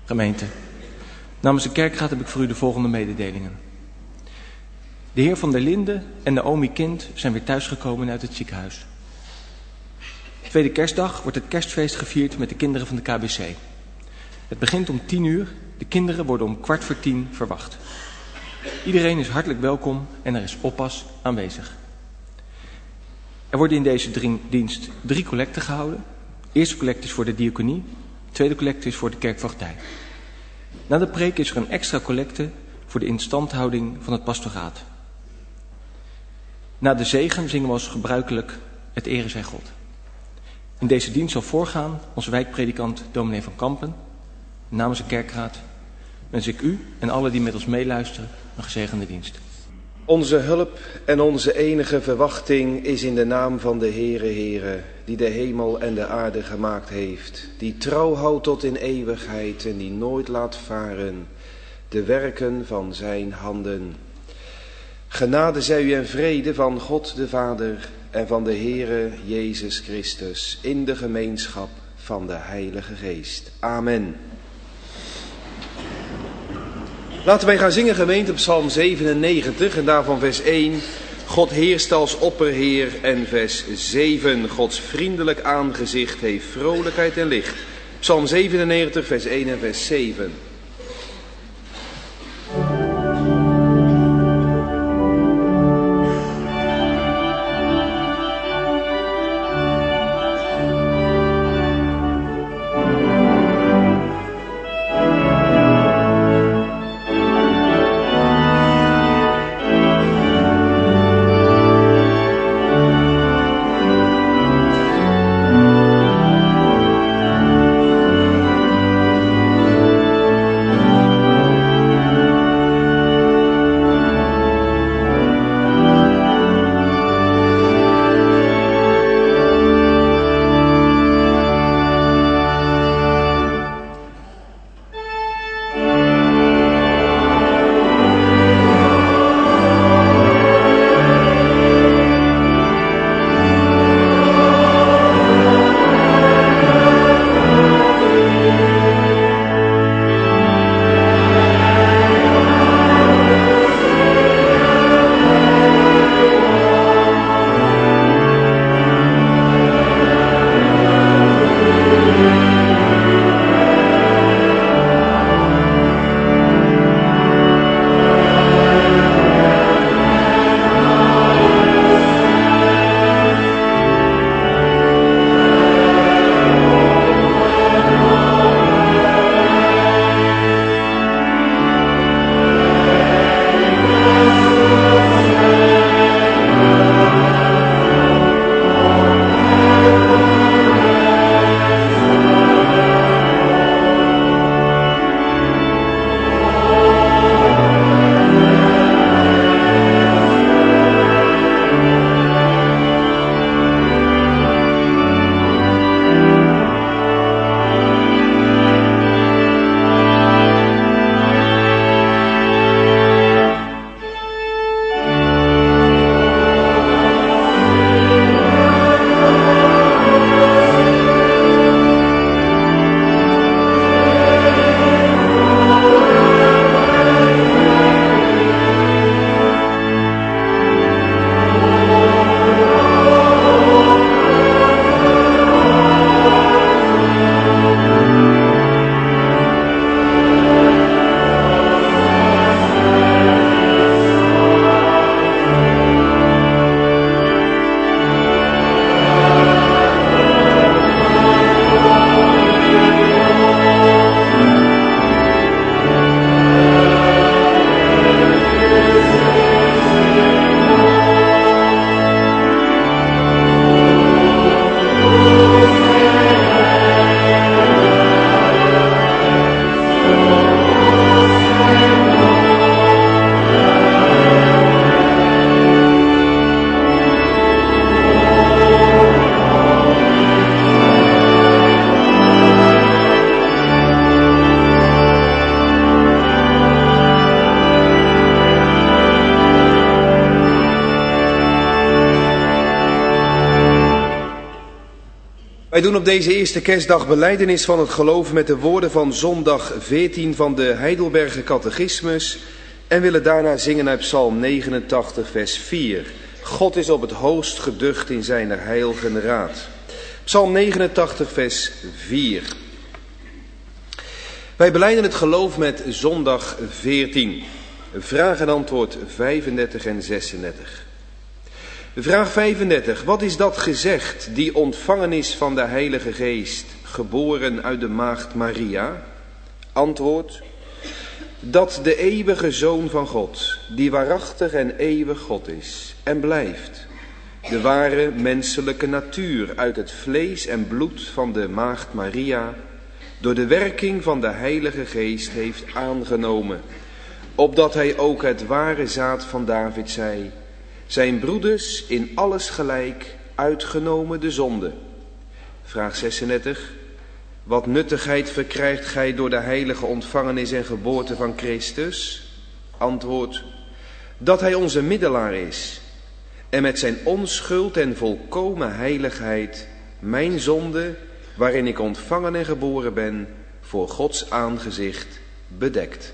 Gemeente, namens de kerkraad heb ik voor u de volgende mededelingen. De heer Van der Linden en Naomi Kind zijn weer thuisgekomen uit het ziekenhuis. Tweede kerstdag wordt het kerstfeest gevierd met de kinderen van de KBC. Het begint om 10:00. De kinderen worden om 9:15 verwacht. Iedereen is hartelijk welkom en er is oppas aanwezig. Er worden in deze dienst 3 collecten gehouden. De eerste collecte is voor de diaconie. De tweede collecte is voor de kerkvoogdij. Na de preek is er een extra collecte voor de instandhouding van het pastoraat. Na de zegen zingen we als gebruikelijk het Ere zij God. In deze dienst zal voorgaan onze wijkpredikant dominee van Kampen. Namens de kerkraad wens ik u en alle die met ons meeluisteren een gezegende dienst. Onze hulp en onze enige verwachting is in de naam van de Heere, die de hemel en de aarde gemaakt heeft, die trouw houdt tot in eeuwigheid en die nooit laat varen de werken van zijn handen. Genade zij u en vrede van God de Vader en van de Heere Jezus Christus in de gemeenschap van de Heilige Geest. Amen. Laten wij gaan zingen, gemeente, op Psalm 97 en daarvan vers 1. God heerst als opperheer en vers 7. Gods vriendelijk aangezicht heeft vrolijkheid en licht. Psalm 97 vers 1 en vers 7. Wij doen op deze eerste kerstdag belijdenis van het geloof met de woorden van zondag 14 van de Heidelberger Catechismus en willen daarna zingen uit Psalm 89 vers 4. God is op het hoogst geducht in zijn heilgen raad. Psalm 89 vers 4. Wij belijden het geloof met zondag 14. Vraag en antwoord 35 en 36. Vraag 35. Wat is dat gezegd, die ontvangen is van de Heilige Geest, geboren uit de maagd Maria? Antwoord. Dat de eeuwige Zoon van God, die waarachtig en eeuwig God is en blijft, de ware menselijke natuur uit het vlees en bloed van de maagd Maria, door de werking van de Heilige Geest heeft aangenomen, opdat hij ook het ware zaad van David zij, zijn broeders in alles gelijk, uitgenomen de zonde. Vraag 36. Wat nuttigheid verkrijgt gij door de heilige ontvangenis en geboorte van Christus? Antwoord. Dat hij onze middelaar is en met zijn onschuld en volkomen heiligheid mijn zonde, waarin ik ontvangen en geboren ben, voor Gods aangezicht bedekt.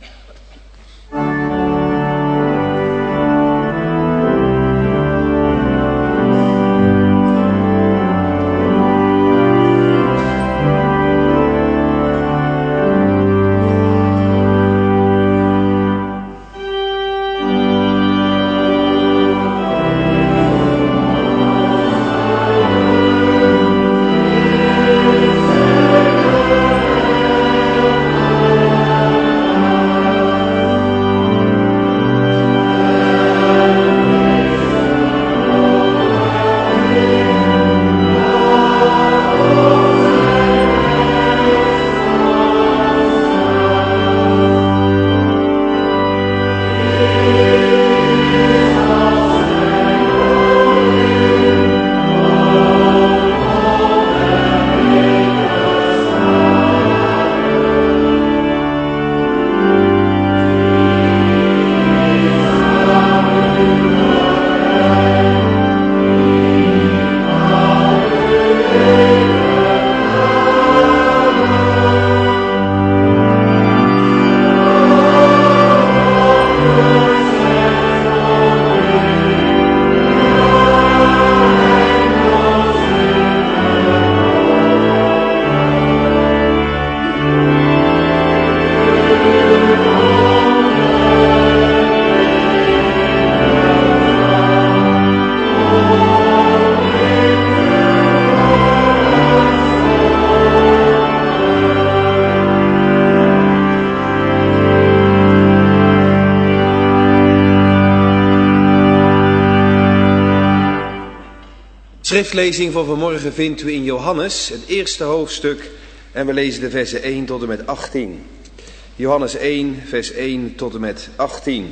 Schriftlezing van vanmorgen vindt u in Johannes, het eerste hoofdstuk, en we lezen de versen 1 tot en met 18. Johannes 1, vers 1 tot en met 18.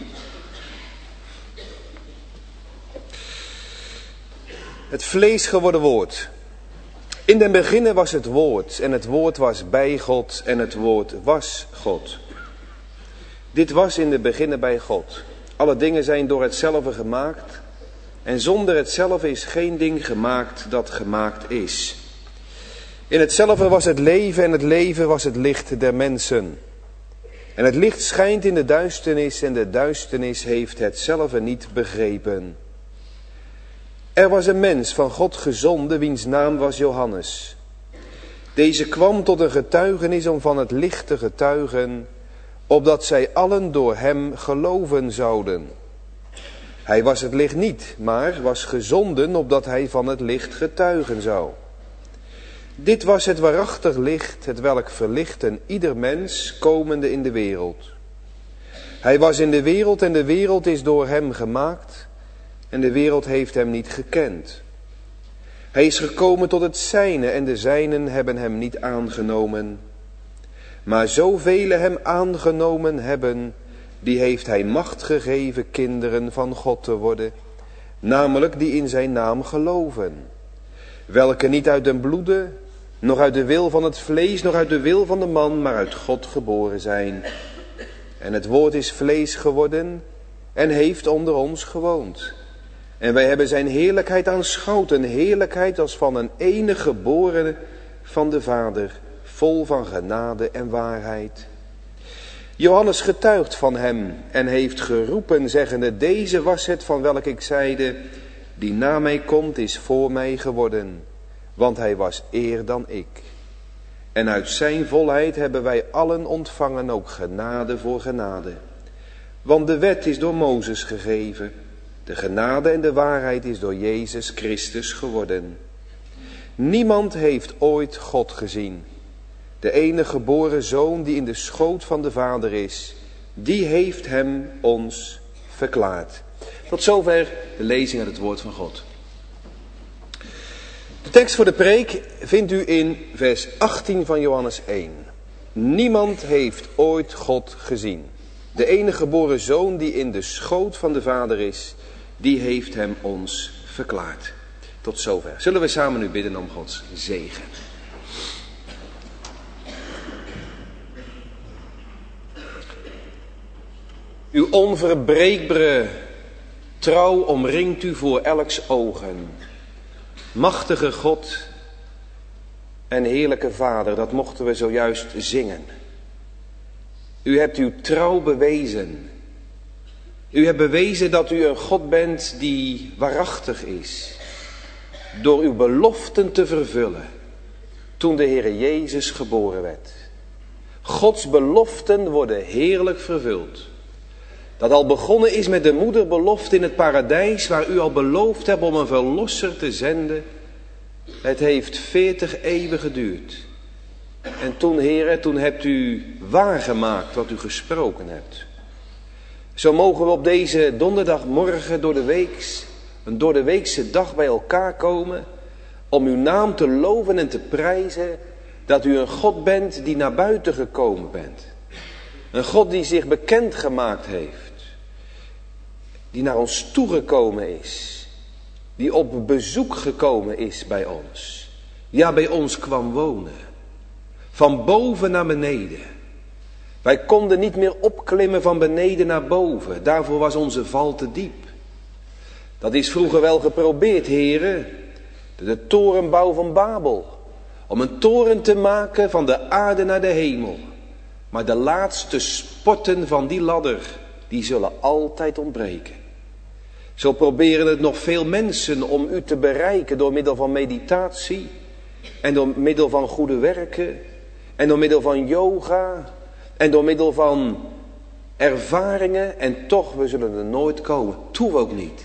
Het vlees geworden woord. In den beginnen was het woord, en het woord was bij God, en het woord was God. Dit was in den beginnen bij God. Alle dingen zijn door hetzelfde gemaakt, en zonder hetzelfde is geen ding gemaakt dat gemaakt is. In hetzelfde was het leven, en het leven was het licht der mensen. En het licht schijnt in de duisternis, en de duisternis heeft hetzelfde niet begrepen. Er was een mens van God gezonden, wiens naam was Johannes. Deze kwam tot een getuigenis om van het licht te getuigen, opdat zij allen door hem geloven zouden. Hij was het licht niet, maar was gezonden opdat hij van het licht getuigen zou. Dit was het waarachtig licht, hetwelk verlicht een ieder mens komende in de wereld. Hij was in de wereld en de wereld is door hem gemaakt en de wereld heeft hem niet gekend. Hij is gekomen tot het zijne en de zijnen hebben hem niet aangenomen. Maar zoveel hem aangenomen hebben, die heeft hij macht gegeven kinderen van God te worden, namelijk die in zijn naam geloven. Welke niet uit den bloede, nog uit de wil van het vlees, nog uit de wil van de man, maar uit God geboren zijn. En het woord is vlees geworden en heeft onder ons gewoond. En wij hebben zijn heerlijkheid aanschouwd, een heerlijkheid als van een enige geborene van de Vader, vol van genade en waarheid. Johannes getuigt van hem en heeft geroepen, zeggende, deze was het van welk ik zeide, die na mij komt is voor mij geworden, want hij was eer dan ik. En uit zijn volheid hebben wij allen ontvangen ook genade voor genade. Want de wet is door Mozes gegeven, de genade en de waarheid is door Jezus Christus geworden. Niemand heeft ooit God gezien. De enige geboren Zoon die in de schoot van de Vader is, die heeft hem ons verklaard. Tot zover de lezing uit het woord van God. De tekst voor de preek vindt u in vers 18 van Johannes 1. Niemand heeft ooit God gezien. De enige geboren Zoon die in de schoot van de Vader is, die heeft hem ons verklaard. Tot zover. Zullen we samen nu bidden om Gods zegen. Uw onverbreekbare trouw omringt u voor elks ogen. Machtige God en heerlijke Vader, dat mochten we zojuist zingen. U hebt uw trouw bewezen. U hebt bewezen dat u een God bent die waarachtig is. Door uw beloften te vervullen toen de Heere Jezus geboren werd. Gods beloften worden heerlijk vervuld. Dat al begonnen is met de moederbelofte in het paradijs, waar u al beloofd hebt om een verlosser te zenden. Het heeft 40 eeuwen geduurd. En toen, Heere, toen hebt u waargemaakt wat u gesproken hebt. Zo mogen we op deze donderdagmorgen een door de weekse dag bij elkaar komen, om uw naam te loven en te prijzen, dat u een God bent die naar buiten gekomen bent. Een God die zich bekend gemaakt heeft. Die naar ons toegekomen is. Die op bezoek gekomen is bij ons. Ja, bij ons kwam wonen. Van boven naar beneden. Wij konden niet meer opklimmen van beneden naar boven. Daarvoor was onze val te diep. Dat is vroeger wel geprobeerd, heren. De torenbouw van Babel. Om een toren te maken van de aarde naar de hemel. Maar de laatste sporten van die ladder, die zullen altijd ontbreken. Zo proberen het nog veel mensen om u te bereiken door middel van meditatie. En door middel van goede werken. En door middel van yoga. En door middel van ervaringen. En toch, we zullen er nooit komen. Doen we ook niet.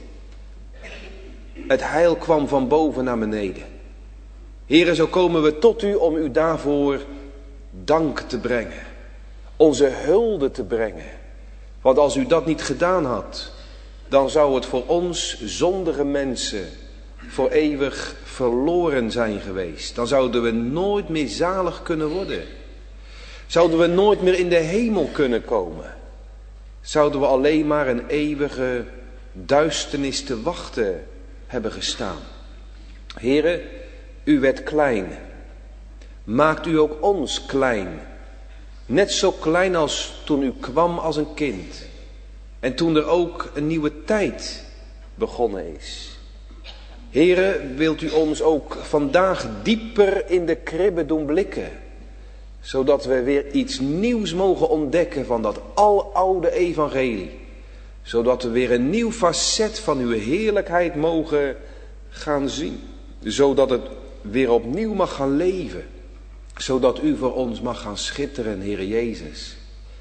Het heil kwam van boven naar beneden. Heren, zo komen we tot u om u daarvoor dank te brengen. Onze hulde te brengen. Want als u dat niet gedaan had, dan zou het voor ons zondige mensen voor eeuwig verloren zijn geweest. Dan zouden we nooit meer zalig kunnen worden. Zouden we nooit meer in de hemel kunnen komen. Zouden we alleen maar een eeuwige duisternis te wachten hebben gestaan. Heren, u werd klein. Maakt u ook ons klein. Net zo klein als toen u kwam als een kind. En toen er ook een nieuwe tijd begonnen is. Here, wilt u ons ook vandaag dieper in de kribbe doen blikken. Zodat we weer iets nieuws mogen ontdekken van dat aloude evangelie. Zodat we weer een nieuw facet van uw heerlijkheid mogen gaan zien. Zodat het weer opnieuw mag gaan leven. Zodat u voor ons mag gaan schitteren, Heere Jezus.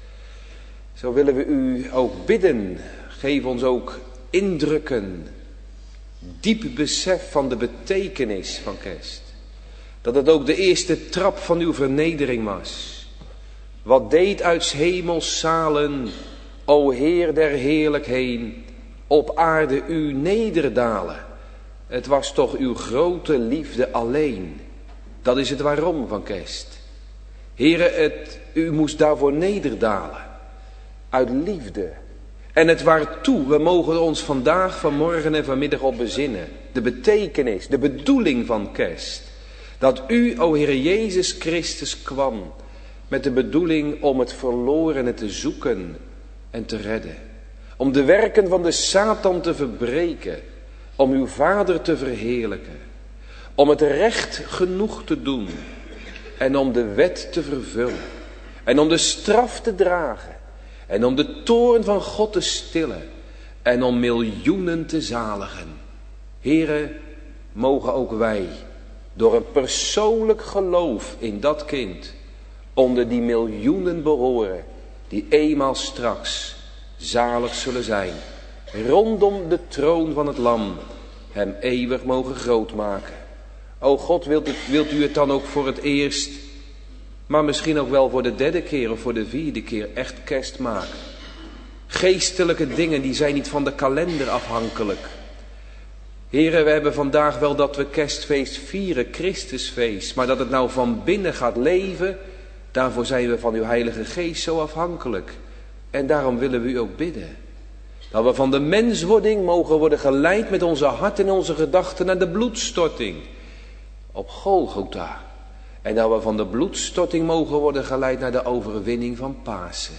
Zo willen we u ook bidden. Geef ons ook indrukken. Diep besef van de betekenis van kerst. Dat het ook de eerste trap van uw vernedering was. Wat deed uit 's hemels zalen, o Heer der heerlijkheden, op aarde u nederdalen. Het was toch uw grote liefde alleen. Dat is het waarom van kerst. Heere, u moest daarvoor nederdalen. Uit liefde. En het waartoe, we mogen ons vandaag, vanmorgen en vanmiddag op bezinnen. De betekenis, de bedoeling van kerst. Dat u, o Heere Jezus Christus, kwam met de bedoeling om het verlorene te zoeken en te redden. Om de werken van de Satan te verbreken. om uw Vader te verheerlijken, om het recht genoeg te doen en om de wet te vervullen en om de straf te dragen en om de toorn van God te stillen en om miljoenen te zaligen. Here, mogen ook wij door een persoonlijk geloof in dat kind onder die miljoenen behoren die eenmaal straks zalig zullen zijn, rondom de troon van het Lam, hem eeuwig mogen grootmaken. O God, wilt u het dan ook voor het eerst, maar misschien ook wel voor de derde keer of voor de vierde keer echt kerst maken? Geestelijke dingen, die zijn niet van de kalender afhankelijk. Heren, we hebben vandaag wel dat we kerstfeest vieren, Christusfeest, maar dat het nou van binnen gaat leven, daarvoor zijn we van uw Heilige Geest zo afhankelijk. En daarom willen we u ook bidden. Dat we van de menswording mogen worden geleid met onze hart en onze gedachten naar de bloedstorting op Golgotha. En dat we van de bloedstorting mogen worden geleid naar de overwinning van Pasen.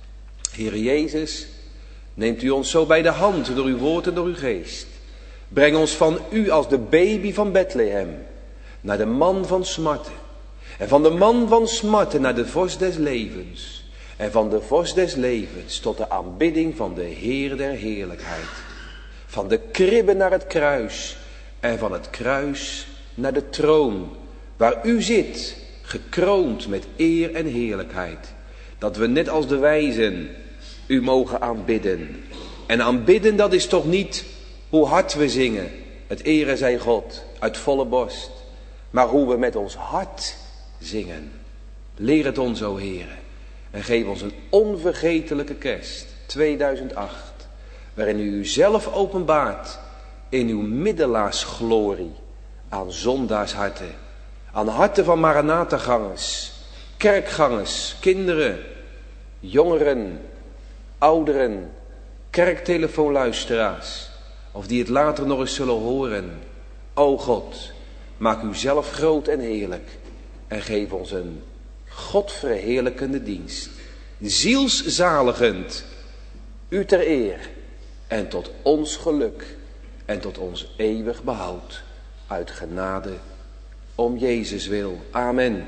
Heere Jezus, neemt u ons zo bij de hand door uw woord en door uw geest. Breng ons van u als de baby van Bethlehem naar de man van smarten. En van de man van smarten naar de vorst des levens. En van de vorst des levens tot de aanbidding van de Heer der heerlijkheid. Van de kribbe naar het kruis. En van het kruis naar de troon. Waar u zit, gekroond met eer en heerlijkheid. Dat we net als de wijzen u mogen aanbidden. En aanbidden, dat is toch niet hoe hard we zingen. Het ere zij God uit volle borst. Maar hoe we met ons hart zingen. Leer het ons, o Heere. En geef ons een onvergetelijke kerst 2008. Waarin u uzelf openbaart in uw middelaarsglorie aan zondaarsharten. Aan harten van Maranatha-gangers, kerkgangers, kinderen, jongeren, ouderen, kerktelefoonluisteraars. Of die het later nog eens zullen horen. O God, maak u zelf groot en heerlijk. En geef ons een Godverheerlijkende dienst. Zielszaligend. U ter eer. En tot ons geluk. En tot ons eeuwig behoud. Uit genade. Om Jezus wil. Amen.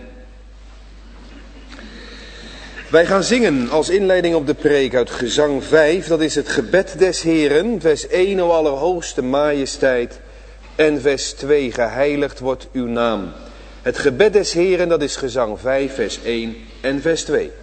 Wij gaan zingen als inleiding op de preek uit Gezang 5. Dat is het gebed des Heeren. Vers 1, o allerhoogste majesteit. En vers 2, geheiligd wordt uw naam. Het gebed des Heeren, dat is Gezang 5, vers 1 en vers 2.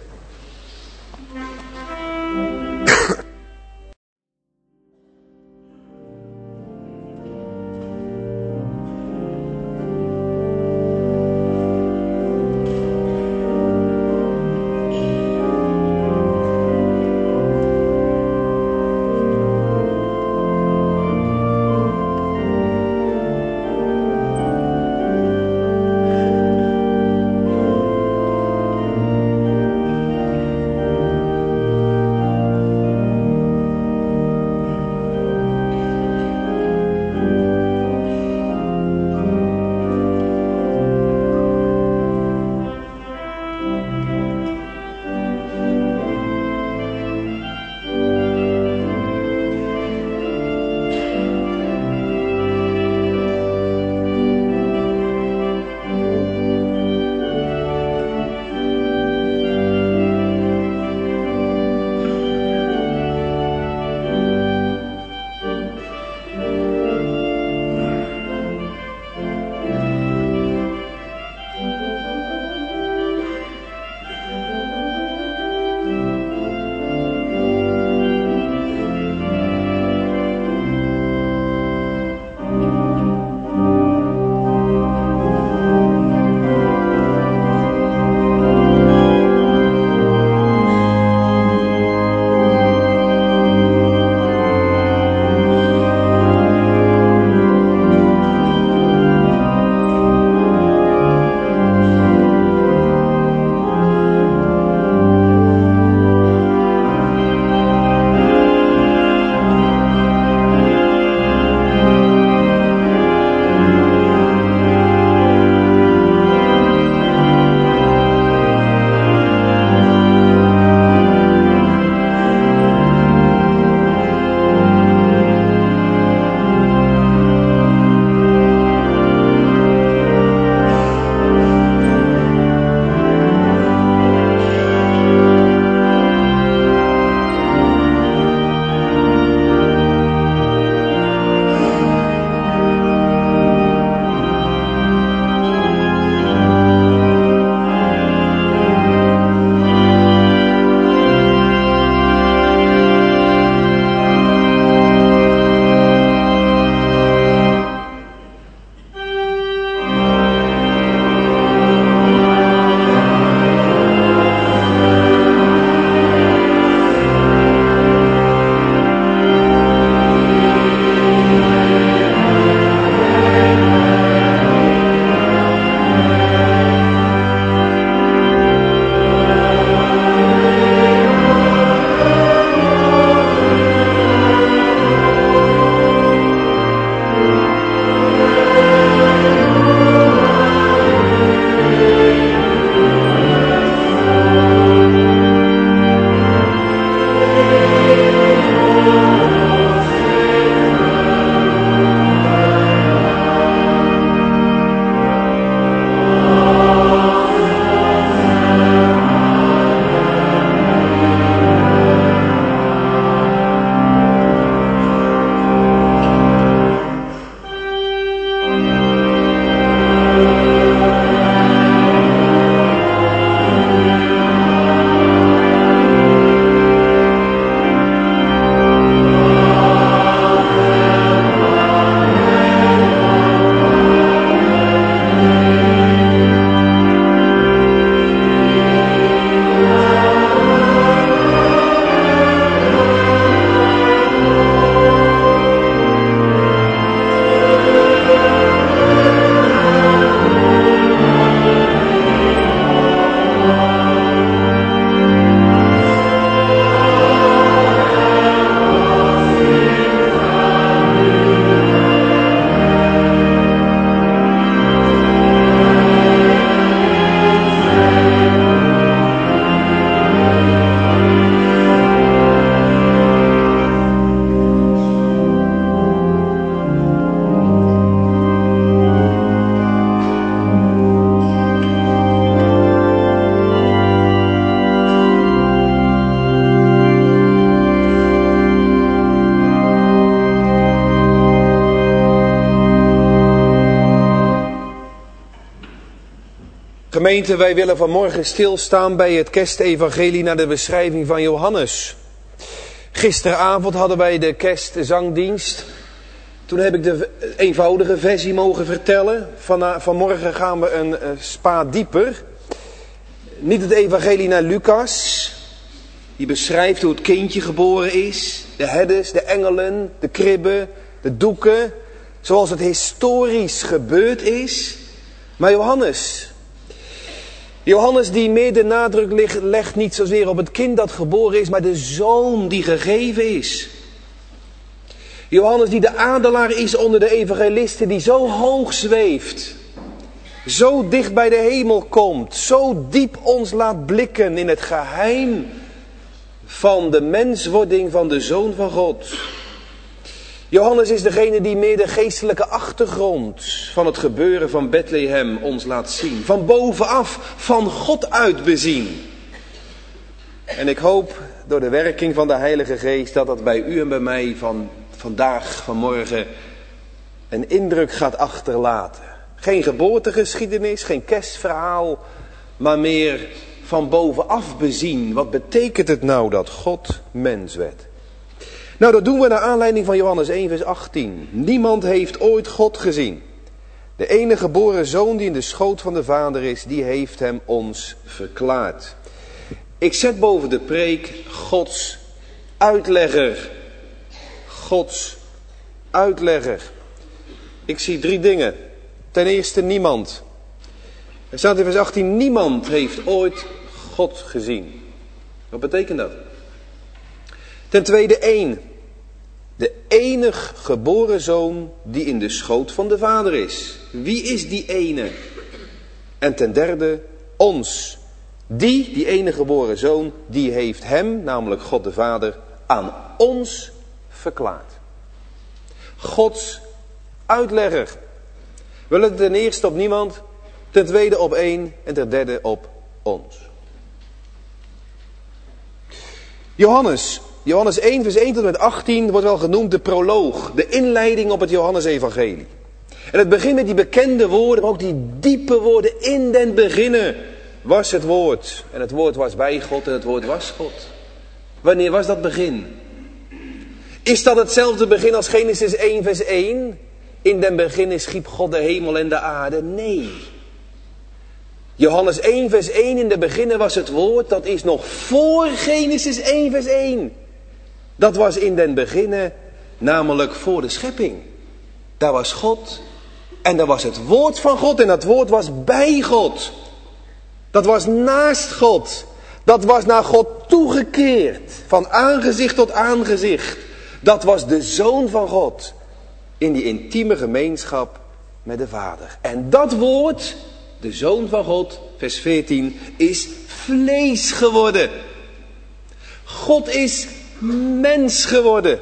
Gemeente, wij willen vanmorgen stilstaan bij het kerstevangelie naar de beschrijving van Johannes. Gisteravond hadden wij de kerstzangdienst. Toen heb ik de eenvoudige versie mogen vertellen. Vanmorgen gaan we een spa dieper. Niet het evangelie naar Lucas. Die beschrijft hoe het kindje geboren is. De herders, de engelen, de kribben, de doeken. Zoals het historisch gebeurd is. Maar Johannes die meer de nadruk legt niet zozeer op het kind dat geboren is, maar de zoon die gegeven is. Johannes die de adelaar is onder de evangelisten, die zo hoog zweeft. Zo dicht bij de hemel komt. Zo diep ons laat blikken in het geheim van de menswording van de Zoon van God. Johannes is degene die meer de geestelijke achtergrond van het gebeuren van Bethlehem ons laat zien. Van bovenaf, van God uit bezien. En ik hoop door de werking van de Heilige Geest dat dat bij u en bij mij vanmorgen een indruk gaat achterlaten. Geen geboortegeschiedenis, geen kerstverhaal, maar meer van bovenaf bezien. Wat betekent het nou dat God mens werd? Nou, dat doen we naar aanleiding van Johannes 1 vers 18. Niemand heeft ooit God gezien. De enige geboren zoon die in de schoot van de Vader is, die heeft hem ons verklaard. Ik zet boven de preek Gods uitlegger. Gods uitlegger. Ik zie 3 dingen. Ten eerste niemand. Er staat in vers 18, niemand heeft ooit God gezien. Wat betekent dat? Ten tweede 1. De enig geboren zoon die in de schoot van de Vader is. Wie is die ene? En ten derde ons. Die enige geboren zoon, die heeft hem, namelijk God de Vader, aan ons verklaard. Gods uitlegger. We letten ten eerste op niemand, ten tweede op 1 en ten derde op ons. Johannes 1 vers 1 tot en met 18 wordt wel genoemd de proloog, de inleiding op het Johannes-evangelie. En het begint met die bekende woorden, maar ook die diepe woorden. In den beginnen was het woord. En het woord was bij God en het woord was God. Wanneer was dat begin? Is dat hetzelfde begin als Genesis 1 vers 1? In den beginnen schiep God de hemel en de aarde? Nee. Johannes 1 vers 1, in de beginnen was het woord, dat is nog voor Genesis 1 vers 1. Dat was in den beginnen, namelijk voor de schepping. Daar was God en daar was het woord van God en dat woord was bij God. Dat was naast God. Dat was naar God toegekeerd, van aangezicht tot aangezicht. Dat was de Zoon van God in die intieme gemeenschap met de Vader. En dat woord, de Zoon van God, vers 14, is vlees geworden. God is mens geworden.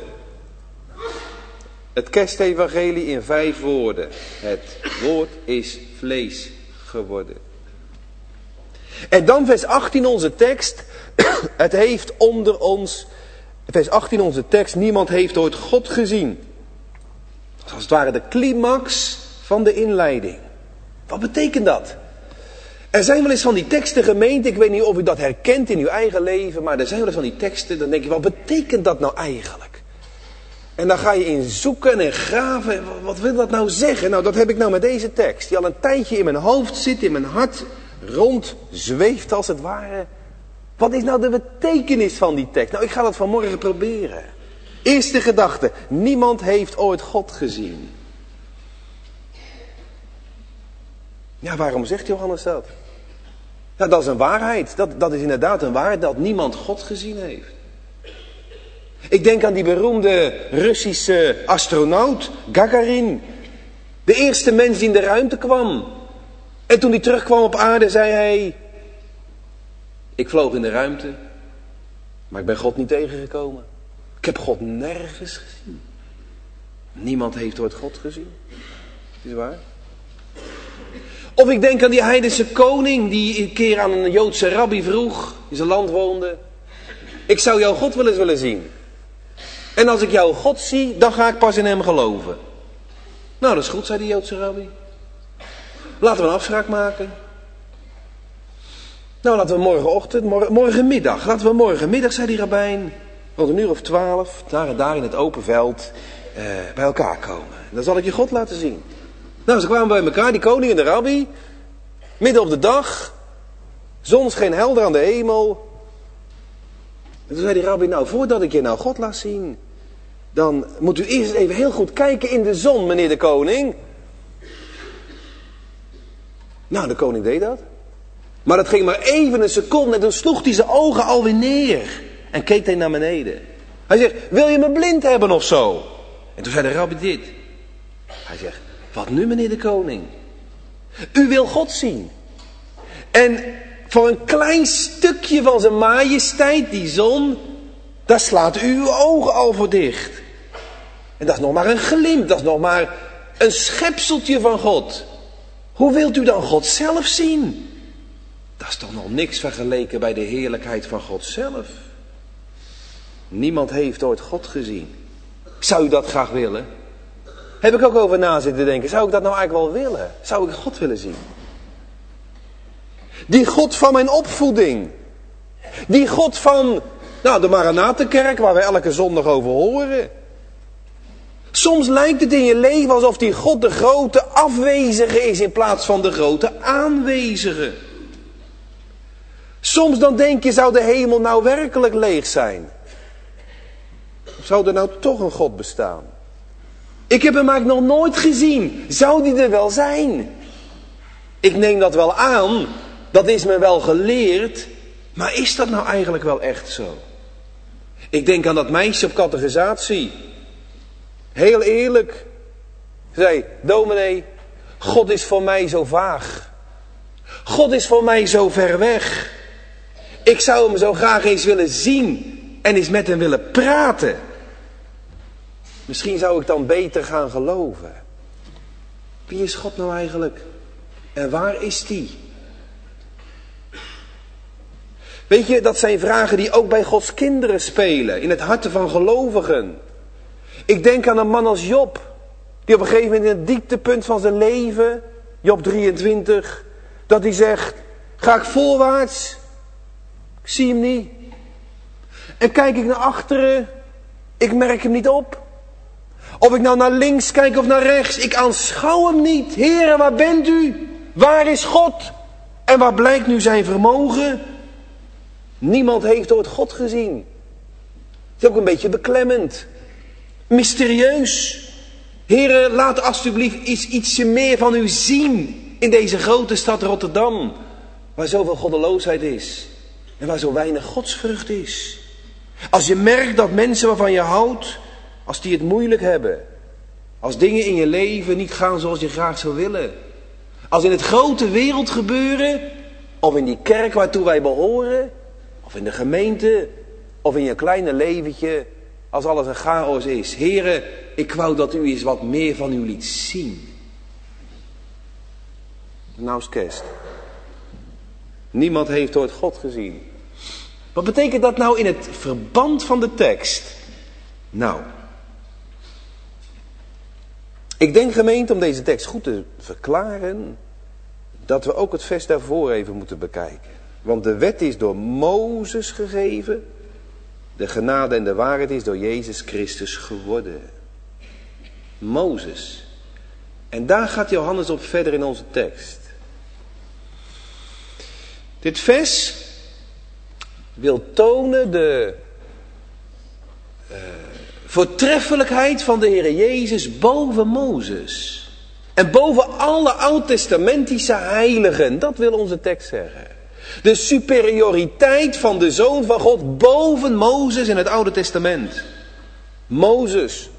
Het kerstevangelie in 5 woorden. Het woord is vlees geworden. En dan vers 18 onze tekst. Het heeft onder ons, vers 18 onze tekst, niemand heeft ooit God gezien. Dat is als het ware de climax van de inleiding. Wat betekent dat? Er zijn wel eens van die teksten, gemeente, ik weet niet of u dat herkent in uw eigen leven, maar er zijn wel eens van die teksten, dan denk je, wat betekent dat nou eigenlijk? En dan ga je in zoeken en graven, wat wil dat nou zeggen? Nou, dat heb ik nou met deze tekst, die al een tijdje in mijn hoofd zit, in mijn hart rond zweeft als het ware. Wat is nou de betekenis van die tekst? Nou, ik ga dat vanmorgen proberen. Eerste gedachte, niemand heeft ooit God gezien. Ja, waarom zegt Johannes dat? Ja, dat is een waarheid. Dat is inderdaad een waarheid dat niemand God gezien heeft. Ik denk aan die beroemde Russische astronaut Gagarin. De eerste mens die in de ruimte kwam. En toen hij terugkwam op aarde zei hij: ik vloog in de ruimte, maar ik ben God niet tegengekomen. Ik heb God nergens gezien. Niemand heeft ooit God gezien. Is waar? Of ik denk aan die heidense koning die een keer aan een Joodse rabbi vroeg, in zijn land woonde: ik zou jouw God wel eens willen zien. En als ik jouw God zie, dan ga ik pas in hem geloven. Nou, dat is goed, zei die Joodse rabbi. Laten we een afspraak maken. Nou, laten we morgenmiddag, zei die rabbijn, rond 12:00, daar en daar in het open veld, bij elkaar komen. Dan zal ik je God laten zien. Nou, ze kwamen bij elkaar, die koning en de rabbi, midden op de dag, zon scheen helder aan de hemel. En toen zei die rabbi, nou, voordat ik je nou God laat zien, dan moet u eerst even heel goed kijken in de zon, meneer de koning. Nou, de koning deed dat. Maar dat ging maar even een seconde en toen sloeg hij zijn ogen alweer neer. En keek hij naar beneden. Hij zegt, wil je me blind hebben of zo? En toen zei de rabbi dit. Hij zegt, wat nu meneer de koning? U wil God zien. En voor een klein stukje van zijn majesteit, die zon, daar slaat u uw ogen al voor dicht. En dat is nog maar een glimp, dat is nog maar een schepseltje van God. Hoe wilt u dan God zelf zien? Dat is toch nog niks vergeleken bij de heerlijkheid van God zelf. Niemand heeft ooit God gezien. Zou u dat graag willen? Heb ik ook over na zitten denken. Zou ik dat nou eigenlijk wel willen? Zou ik God willen zien? Die God van mijn opvoeding. Die God van, de Maranatenkerk waar we elke zondag over horen. Soms lijkt het in je leven alsof die God de grote afwezige is in plaats van de grote aanwezige. Soms dan denk je, zou de hemel nou werkelijk leeg zijn? Of zou er nou toch een God bestaan? Ik heb hem eigenlijk nog nooit gezien. Zou die er wel zijn? Ik neem dat wel aan. Dat is me wel geleerd. Maar is dat nou eigenlijk wel echt zo? Ik denk aan dat meisje op catechisatie. Heel eerlijk. Zei, dominee, God is voor mij zo vaag. God is voor mij zo ver weg. Ik zou hem zo graag eens willen zien. En eens met hem willen praten. Misschien zou ik dan beter gaan geloven. Wie is God nou eigenlijk? En waar is die? Weet je, dat zijn vragen die ook bij Gods kinderen spelen. In het harten van gelovigen. Ik denk aan een man als Job. Die op een gegeven moment in het dieptepunt van zijn leven. Job 23. Dat hij zegt. Ga ik voorwaarts? Ik zie hem niet. En kijk ik naar achteren? Ik merk hem niet op. Of ik nou naar links kijk of naar rechts. Ik aanschouw hem niet. Heere, waar bent u? Waar is God? En waar blijkt nu zijn vermogen? Niemand heeft ooit God gezien. Het is ook een beetje beklemmend. Mysterieus. Heere, laat alsjeblieft ietsje meer van u zien. In deze grote stad Rotterdam. Waar zoveel goddeloosheid is. En waar zo weinig godsvrucht is. Als je merkt dat mensen waarvan je houdt. Als die het moeilijk hebben. Als dingen in je leven niet gaan zoals je graag zou willen. Als in het grote wereld gebeuren. Of in die kerk waartoe wij behoren. Of in de gemeente. Of in je kleine leventje. Als alles een chaos is. Here, ik wou dat u eens wat meer van u liet zien. Nou is kerst. Niemand heeft ooit God gezien. Wat betekent dat nou in het verband van de tekst? Nou. Ik denk gemeente om deze tekst goed te verklaren. Dat we ook het vers daarvoor even moeten bekijken. Want de wet is door Mozes gegeven. De genade en de waarheid is door Jezus Christus geworden. Mozes. En daar gaat Johannes op verder in onze tekst. Dit vers wil tonen de voortreffelijkheid van de Heer Jezus boven Mozes. En boven alle oud-testamentische heiligen. Dat wil onze tekst zeggen. De superioriteit van de Zoon van God boven Mozes in het Oude Testament. Mozes.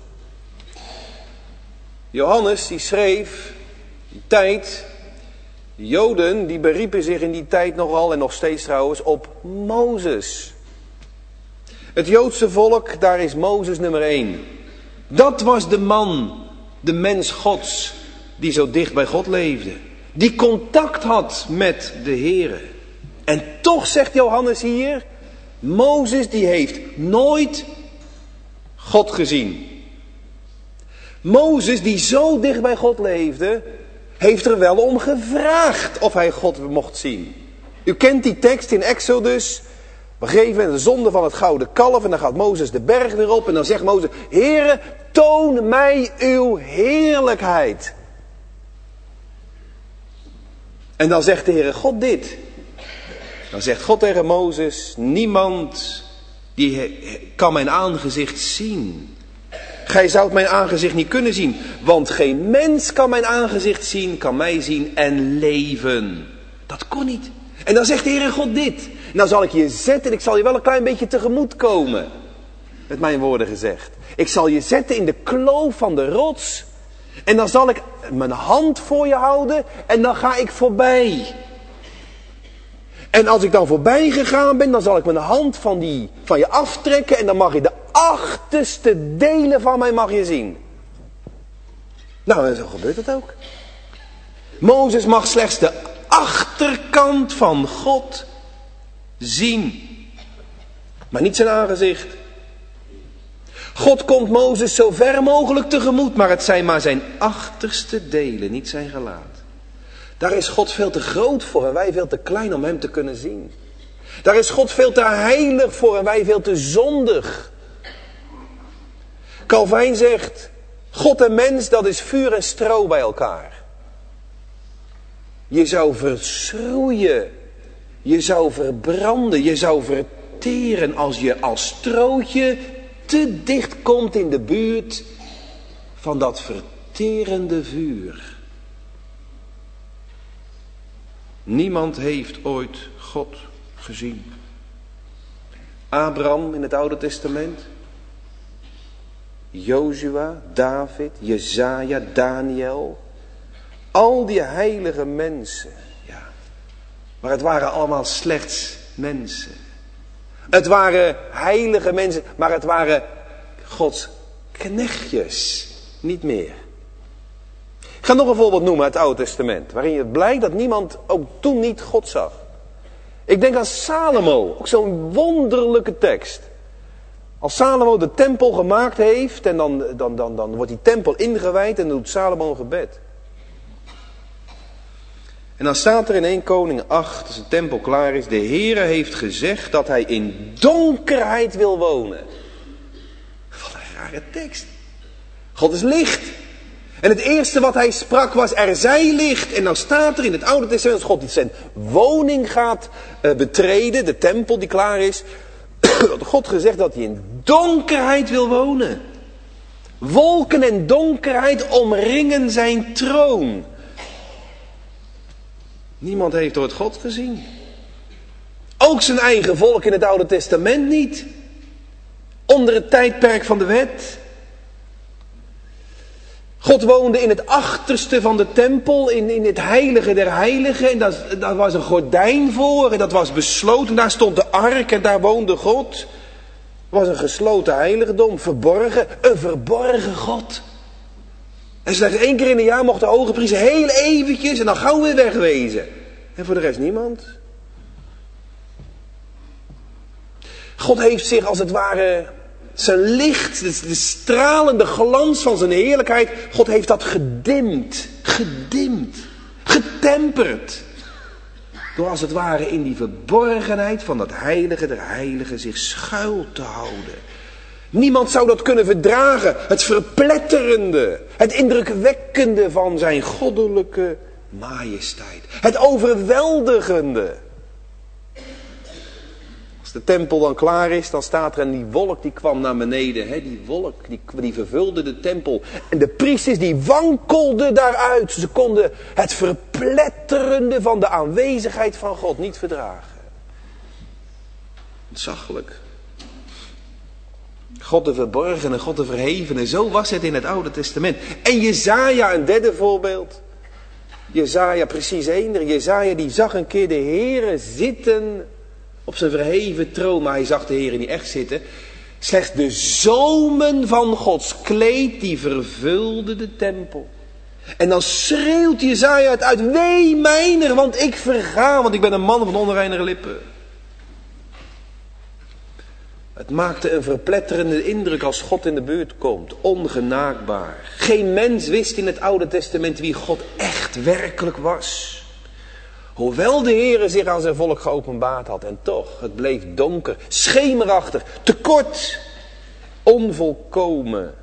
Johannes die schreef die tijd. De Joden die beriepen zich in die tijd nogal en nog steeds trouwens op Mozes. Het Joodse volk, daar is Mozes nummer 1. Dat was de man, de mens Gods, die zo dicht bij God leefde. Die contact had met de Heere. En toch zegt Johannes hier, Mozes die heeft nooit God gezien. Mozes die zo dicht bij God leefde, heeft er wel om gevraagd of hij God mocht zien. U kent die tekst in Exodus. Op een gegeven moment de zonde van het gouden kalf. En dan gaat Mozes de berg weer op. En dan zegt Mozes, Heere, toon mij uw heerlijkheid. En dan zegt de Heere God dit. Dan zegt God tegen Mozes, niemand die kan mijn aangezicht zien. Gij zoudt mijn aangezicht niet kunnen zien. Want geen mens kan mijn aangezicht zien, kan mij zien en leven. Dat kon niet. En dan zegt de Heere God dit. Nou zal ik je zetten en ik zal je wel een klein beetje tegemoet komen. Met mijn woorden gezegd. Ik zal je zetten in de kloof van de rots. En dan zal ik mijn hand voor je houden en dan ga ik voorbij. En als ik dan voorbij gegaan ben, dan zal ik mijn hand van je aftrekken en dan mag je de achterste delen van mij mag je zien. Nou, en zo gebeurt het ook. Mozes mag slechts de achterkant van God zien. Maar niet zijn aangezicht. God komt Mozes zo ver mogelijk tegemoet, maar het zijn maar zijn achterste delen, niet zijn gelaat. Daar is God veel te groot voor en wij veel te klein om hem te kunnen zien. Daar is God veel te heilig voor en wij veel te zondig. Calvijn zegt, God en mens, dat is vuur en stro bij elkaar. Je zou verschroeien, je zou verbranden, je zou verteren als je als strootje te dicht komt in de buurt van dat verterende vuur. Niemand heeft ooit God gezien. Abraham in het Oude Testament. Jozua, David, Jesaja, Daniel. Al die heilige mensen. Ja. Maar het waren allemaal slechts mensen. Het waren heilige mensen, maar het waren Gods knechtjes. Niet meer. Ik ga nog een voorbeeld noemen uit het Oude Testament. Waarin je blijkt dat niemand ook toen niet God zag. Ik denk aan Salomo. Ook zo'n wonderlijke tekst. Als Salomo de tempel gemaakt heeft. En dan wordt die tempel ingewijd. En dan doet Salomo een gebed. En dan staat er in 1 Koning 8. Als de tempel klaar is. De Heere heeft gezegd dat hij in donkerheid wil wonen. Wat een rare tekst. God is licht. En het eerste wat hij sprak was, er zij licht. En nou staat er in het Oude Testament, als God die zijn woning gaat betreden, de tempel die klaar is, dat God gezegd dat hij in donkerheid wil wonen. Wolken en donkerheid omringen zijn troon. Niemand heeft ooit God gezien. Ook zijn eigen volk in het Oude Testament niet. Onder het tijdperk van de wet. God woonde in het achterste van de tempel, in het heilige der heiligen. En daar was een gordijn voor en dat was besloten. Daar stond de ark en daar woonde God. Het was een gesloten heiligdom, verborgen. Een verborgen God. En slechts 1 keer in een jaar mocht de hogepriester heel eventjes en dan gauw weer wegwezen. En voor de rest niemand. God heeft zich als het ware zijn licht, de stralende glans van zijn heerlijkheid, God heeft dat gedimd, getemperd. Door als het ware in die verborgenheid van dat heilige der heiligen zich schuil te houden. Niemand zou dat kunnen verdragen. Het verpletterende, het indrukwekkende van zijn goddelijke majesteit. Het overweldigende. Als de tempel dan klaar is, dan staat er en die wolk die kwam naar beneden. Hè? Die wolk die vervulde de tempel. En de priesters die wankelden daaruit. Ze konden het verpletterende van de aanwezigheid van God niet verdragen. Ontzaglijk. God de verborgene, God de verhevene. Zo was het in het Oude Testament. En Jesaja, een derde voorbeeld. Jesaja precies één. Jesaja die zag een keer de Heere zitten op zijn verheven troon. Maar hij zag de Heere niet echt zitten. Slechts de zomen van Gods kleed die vervulden de tempel. En dan schreeuwt Jesaja het uit. Wee mijner, want ik verga, want ik ben een man van onreinere lippen. Het maakte een verpletterende indruk als God in de buurt komt. Ongenaakbaar. Geen mens wist in het Oude Testament wie God echt werkelijk was. Hoewel de Heere zich aan zijn volk geopenbaard had. En toch, het bleef donker, schemerachtig, tekort, onvolkomen.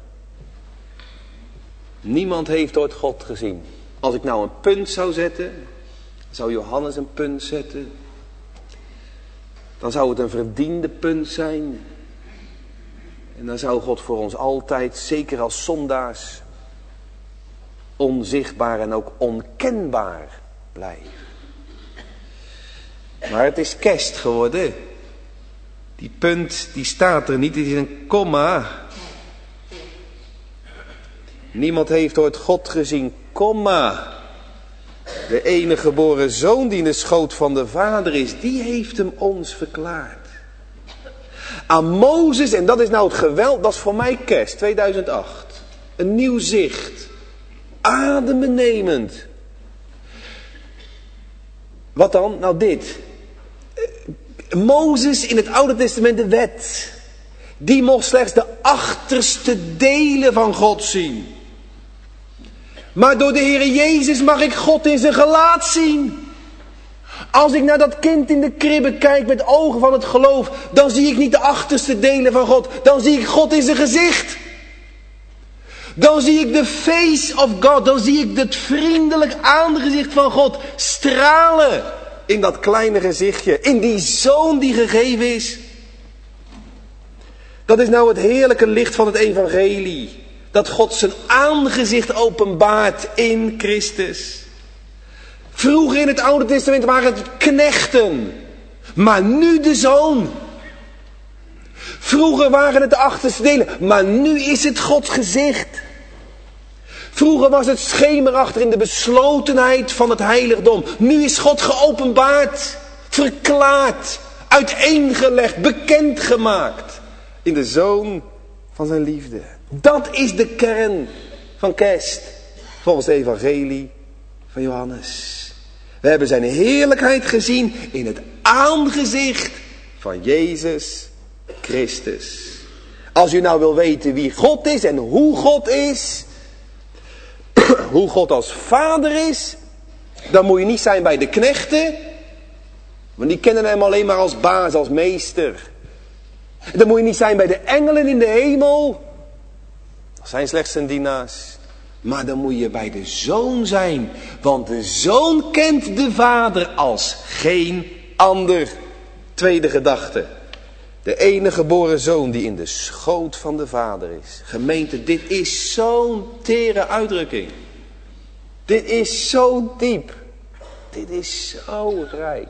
Niemand heeft ooit God gezien. Als ik nou een punt zou zetten, zou Johannes een punt zetten. Dan zou het een verdiende punt zijn. En dan zou God voor ons altijd, zeker als zondaars, onzichtbaar en ook onkenbaar blijven. Maar het is kerst geworden. Die punt, die staat er niet, het is een komma. Niemand heeft ooit God gezien, komma. De enige geboren zoon die in de schoot van de Vader is, die heeft hem ons verklaard. Aan Mozes, en dat is nou het geweld, dat is voor mij kerst 2008. Een nieuw zicht. Adembenemend. Wat dan? Nou dit. Mozes in het Oude Testament, de wet. Die mocht slechts de achterste delen van God zien. Maar door de Heere Jezus mag ik God in zijn gelaat zien. Als ik naar dat kind in de kribbe kijk met ogen van het geloof, dan zie ik niet de achterste delen van God. Dan zie ik God in zijn gezicht. Dan zie ik de face of God. Dan zie ik het vriendelijk aangezicht van God stralen in dat kleine gezichtje. In die zoon die gegeven is. Dat is nou het heerlijke licht van het evangelie. Dat God zijn aangezicht openbaart in Christus. Vroeger in het Oude Testament waren het knechten. Maar nu de zoon. Vroeger waren het de achterste delen. Maar nu is het Gods gezicht. Vroeger was het schemerachtig in de beslotenheid van het heiligdom. Nu is God geopenbaard. Verklaard. Uiteengelegd. Bekendgemaakt. In de zoon van zijn liefde. Dat is de kern van kerst. Volgens het evangelie van Johannes. We hebben zijn heerlijkheid gezien in het aangezicht van Jezus Christus. Als u nou wil weten wie God is en hoe God is. Hoe God als vader is. Dan moet je niet zijn bij de knechten. Want die kennen hem alleen maar als baas, als meester. Dan moet je niet zijn bij de engelen in de hemel. Dat zijn slechts zijn dienaars. Maar dan moet je bij de zoon zijn. Want de zoon kent de vader als geen ander. Tweede gedachte. De enige geboren zoon die in de schoot van de vader is. Gemeente, dit is zo'n tere uitdrukking. Dit is zo diep. Dit is zo rijk.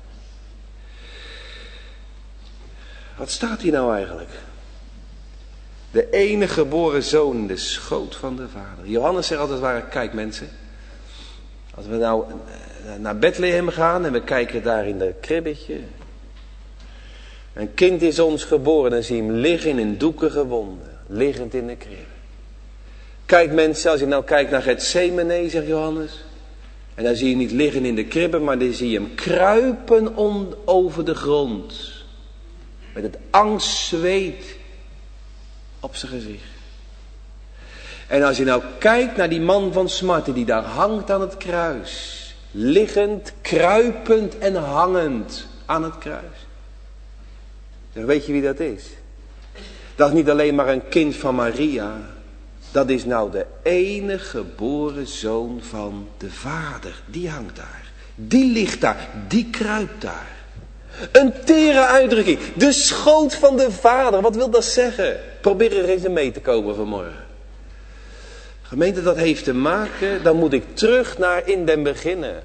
Wat staat hier nou eigenlijk? De enige geboren zoon in de schoot van de vader. Johannes zegt altijd waar, kijk mensen. Als we nou naar Bethlehem gaan en we kijken daar in dat kribbetje. Een kind is ons geboren en zie hem liggen in een doeken gewonden. Liggend in de kribbe. Kijk mensen, als je nou kijkt naar Gethsemane, zegt Johannes. En dan zie je niet liggen in de kribbe, maar dan zie je hem kruipen over de grond. Met het angstzweet op zijn gezicht. En als je nou kijkt naar die man van smarten die daar hangt aan het kruis. Liggend, kruipend en hangend aan het kruis. Dan weet je wie dat is? Dat is niet alleen maar een kind van Maria. Dat is nou de enige geboren zoon van de vader. Die hangt daar. Die ligt daar. Die kruipt daar. Een tere uitdrukking. De schoot van de vader. Wat wil dat zeggen? Probeer er eens mee te komen vanmorgen. Gemeente, dat heeft te maken. Dan moet ik terug naar in den beginnen.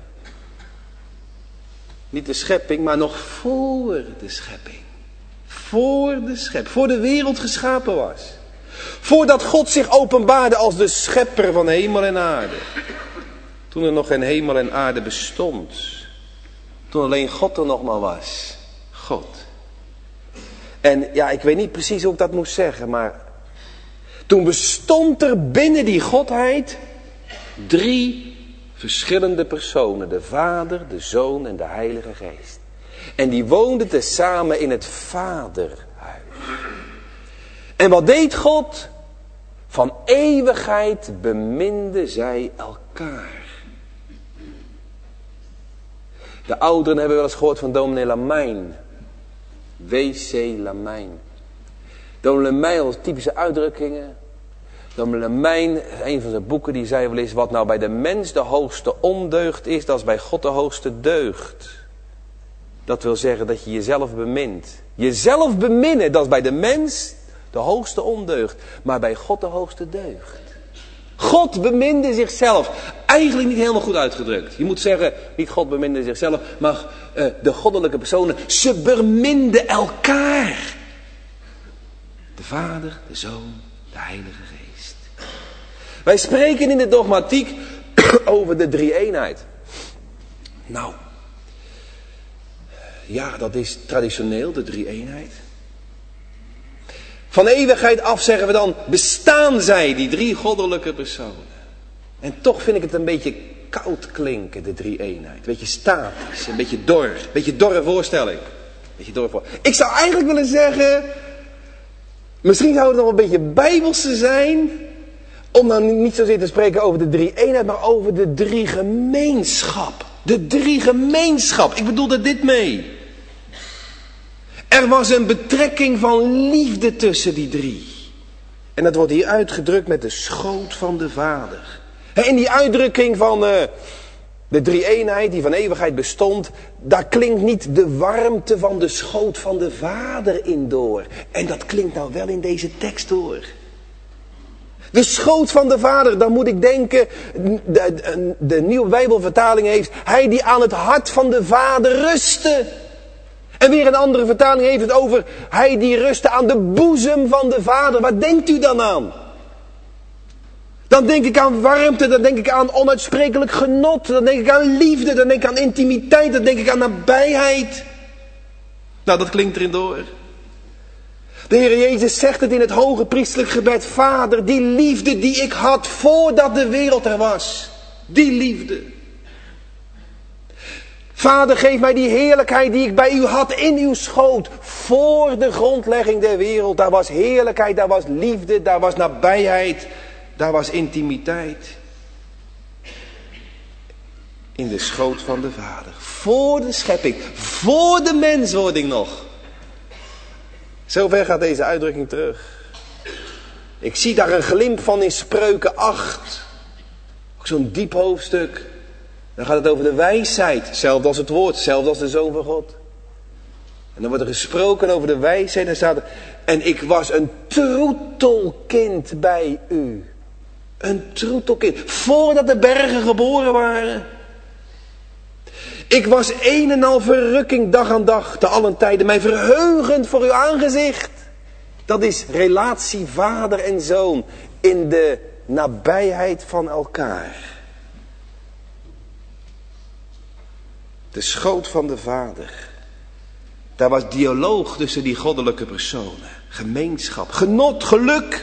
Niet de schepping, maar nog voor de schepping. Voor de schepping. Voor de wereld geschapen was. Voordat God zich openbaarde als de schepper van hemel en aarde. Toen er nog geen hemel en aarde bestond. Toen alleen God er nog maar was. God. En ja, ik weet niet precies hoe ik dat moest zeggen, maar toen bestond er binnen die godheid 3 verschillende personen. De Vader, de Zoon en de Heilige Geest. En die woonden tezamen in het Vaderhuis. En wat deed God? Van eeuwigheid beminden zij elkaar. De ouderen hebben wel eens gehoord van dominee Lamijn. W.C. Lamijn. Dominee Lamijn als typische uitdrukkingen. Dominee Lamijn, een van zijn boeken, die zei wel eens: wat nou bij de mens de hoogste ondeugd is, dat is bij God de hoogste deugd. Dat wil zeggen dat je jezelf bemint. Jezelf beminnen, dat is bij de mens de hoogste ondeugd. Maar bij God de hoogste deugd. God beminde zichzelf. Eigenlijk niet helemaal goed uitgedrukt. Je moet zeggen, niet God beminde zichzelf, maar de goddelijke personen, ze beminden elkaar. De Vader, de Zoon, de Heilige Geest. Wij spreken in de dogmatiek over de drie-eenheid. Nou, ja, dat is traditioneel, de drie-eenheid. Van eeuwigheid af zeggen we dan, bestaan zij, die drie goddelijke personen. En toch vind ik het een beetje koud klinken, de drie-eenheid. Beetje statisch, een beetje dor. Een beetje dorre voorstelling. Ik zou eigenlijk willen zeggen, misschien zou het nog een beetje bijbelse zijn, om nou niet zozeer te spreken over de drie-eenheid, maar over de drie gemeenschap. De drie gemeenschap, ik bedoel er dit mee. Er was een betrekking van liefde tussen die drie. En dat wordt hier uitgedrukt met de schoot van de Vader. In die uitdrukking van de drie-eenheid die van eeuwigheid bestond, daar klinkt niet de warmte van de schoot van de Vader in door. En dat klinkt nou wel in deze tekst door. De schoot van de Vader, dan moet ik denken, de nieuwe Bijbelvertaling heeft, hij die aan het hart van de Vader rustte. En weer een andere vertaling heeft het over, hij die rustte aan de boezem van de Vader. Wat denkt u dan aan? Dan denk ik aan warmte, dan denk ik aan onuitsprekelijk genot, dan denk ik aan liefde, dan denk ik aan intimiteit, dan denk ik aan nabijheid. Nou, dat klinkt erin door. De Heer Jezus zegt het in het hoge priestelijk gebed: Vader, die liefde die ik had voordat de wereld er was. Die liefde. Vader, geef mij die heerlijkheid die ik bij u had in uw schoot. Voor de grondlegging der wereld. Daar was heerlijkheid, daar was liefde, daar was nabijheid. Daar was intimiteit. In de schoot van de Vader. Voor de schepping. Voor de menswording nog. Zover gaat deze uitdrukking terug. Ik zie daar een glimp van in Spreuken 8. Ook zo'n diep hoofdstuk. Dan gaat het over de wijsheid. Hetzelfde als het woord. Hetzelfde als de Zoon van God. En dan wordt er gesproken over de wijsheid. En staat er: en ik was een troetelkind bij u. Een troetelkind. Voordat de bergen geboren waren. Ik was een en al verrukking dag aan dag. Te allen tijden. Mij verheugend voor uw aangezicht. Dat is relatie vader en zoon. In de nabijheid van elkaar. De schoot van de Vader. Daar was dialoog tussen die goddelijke personen. Gemeenschap, genot, geluk.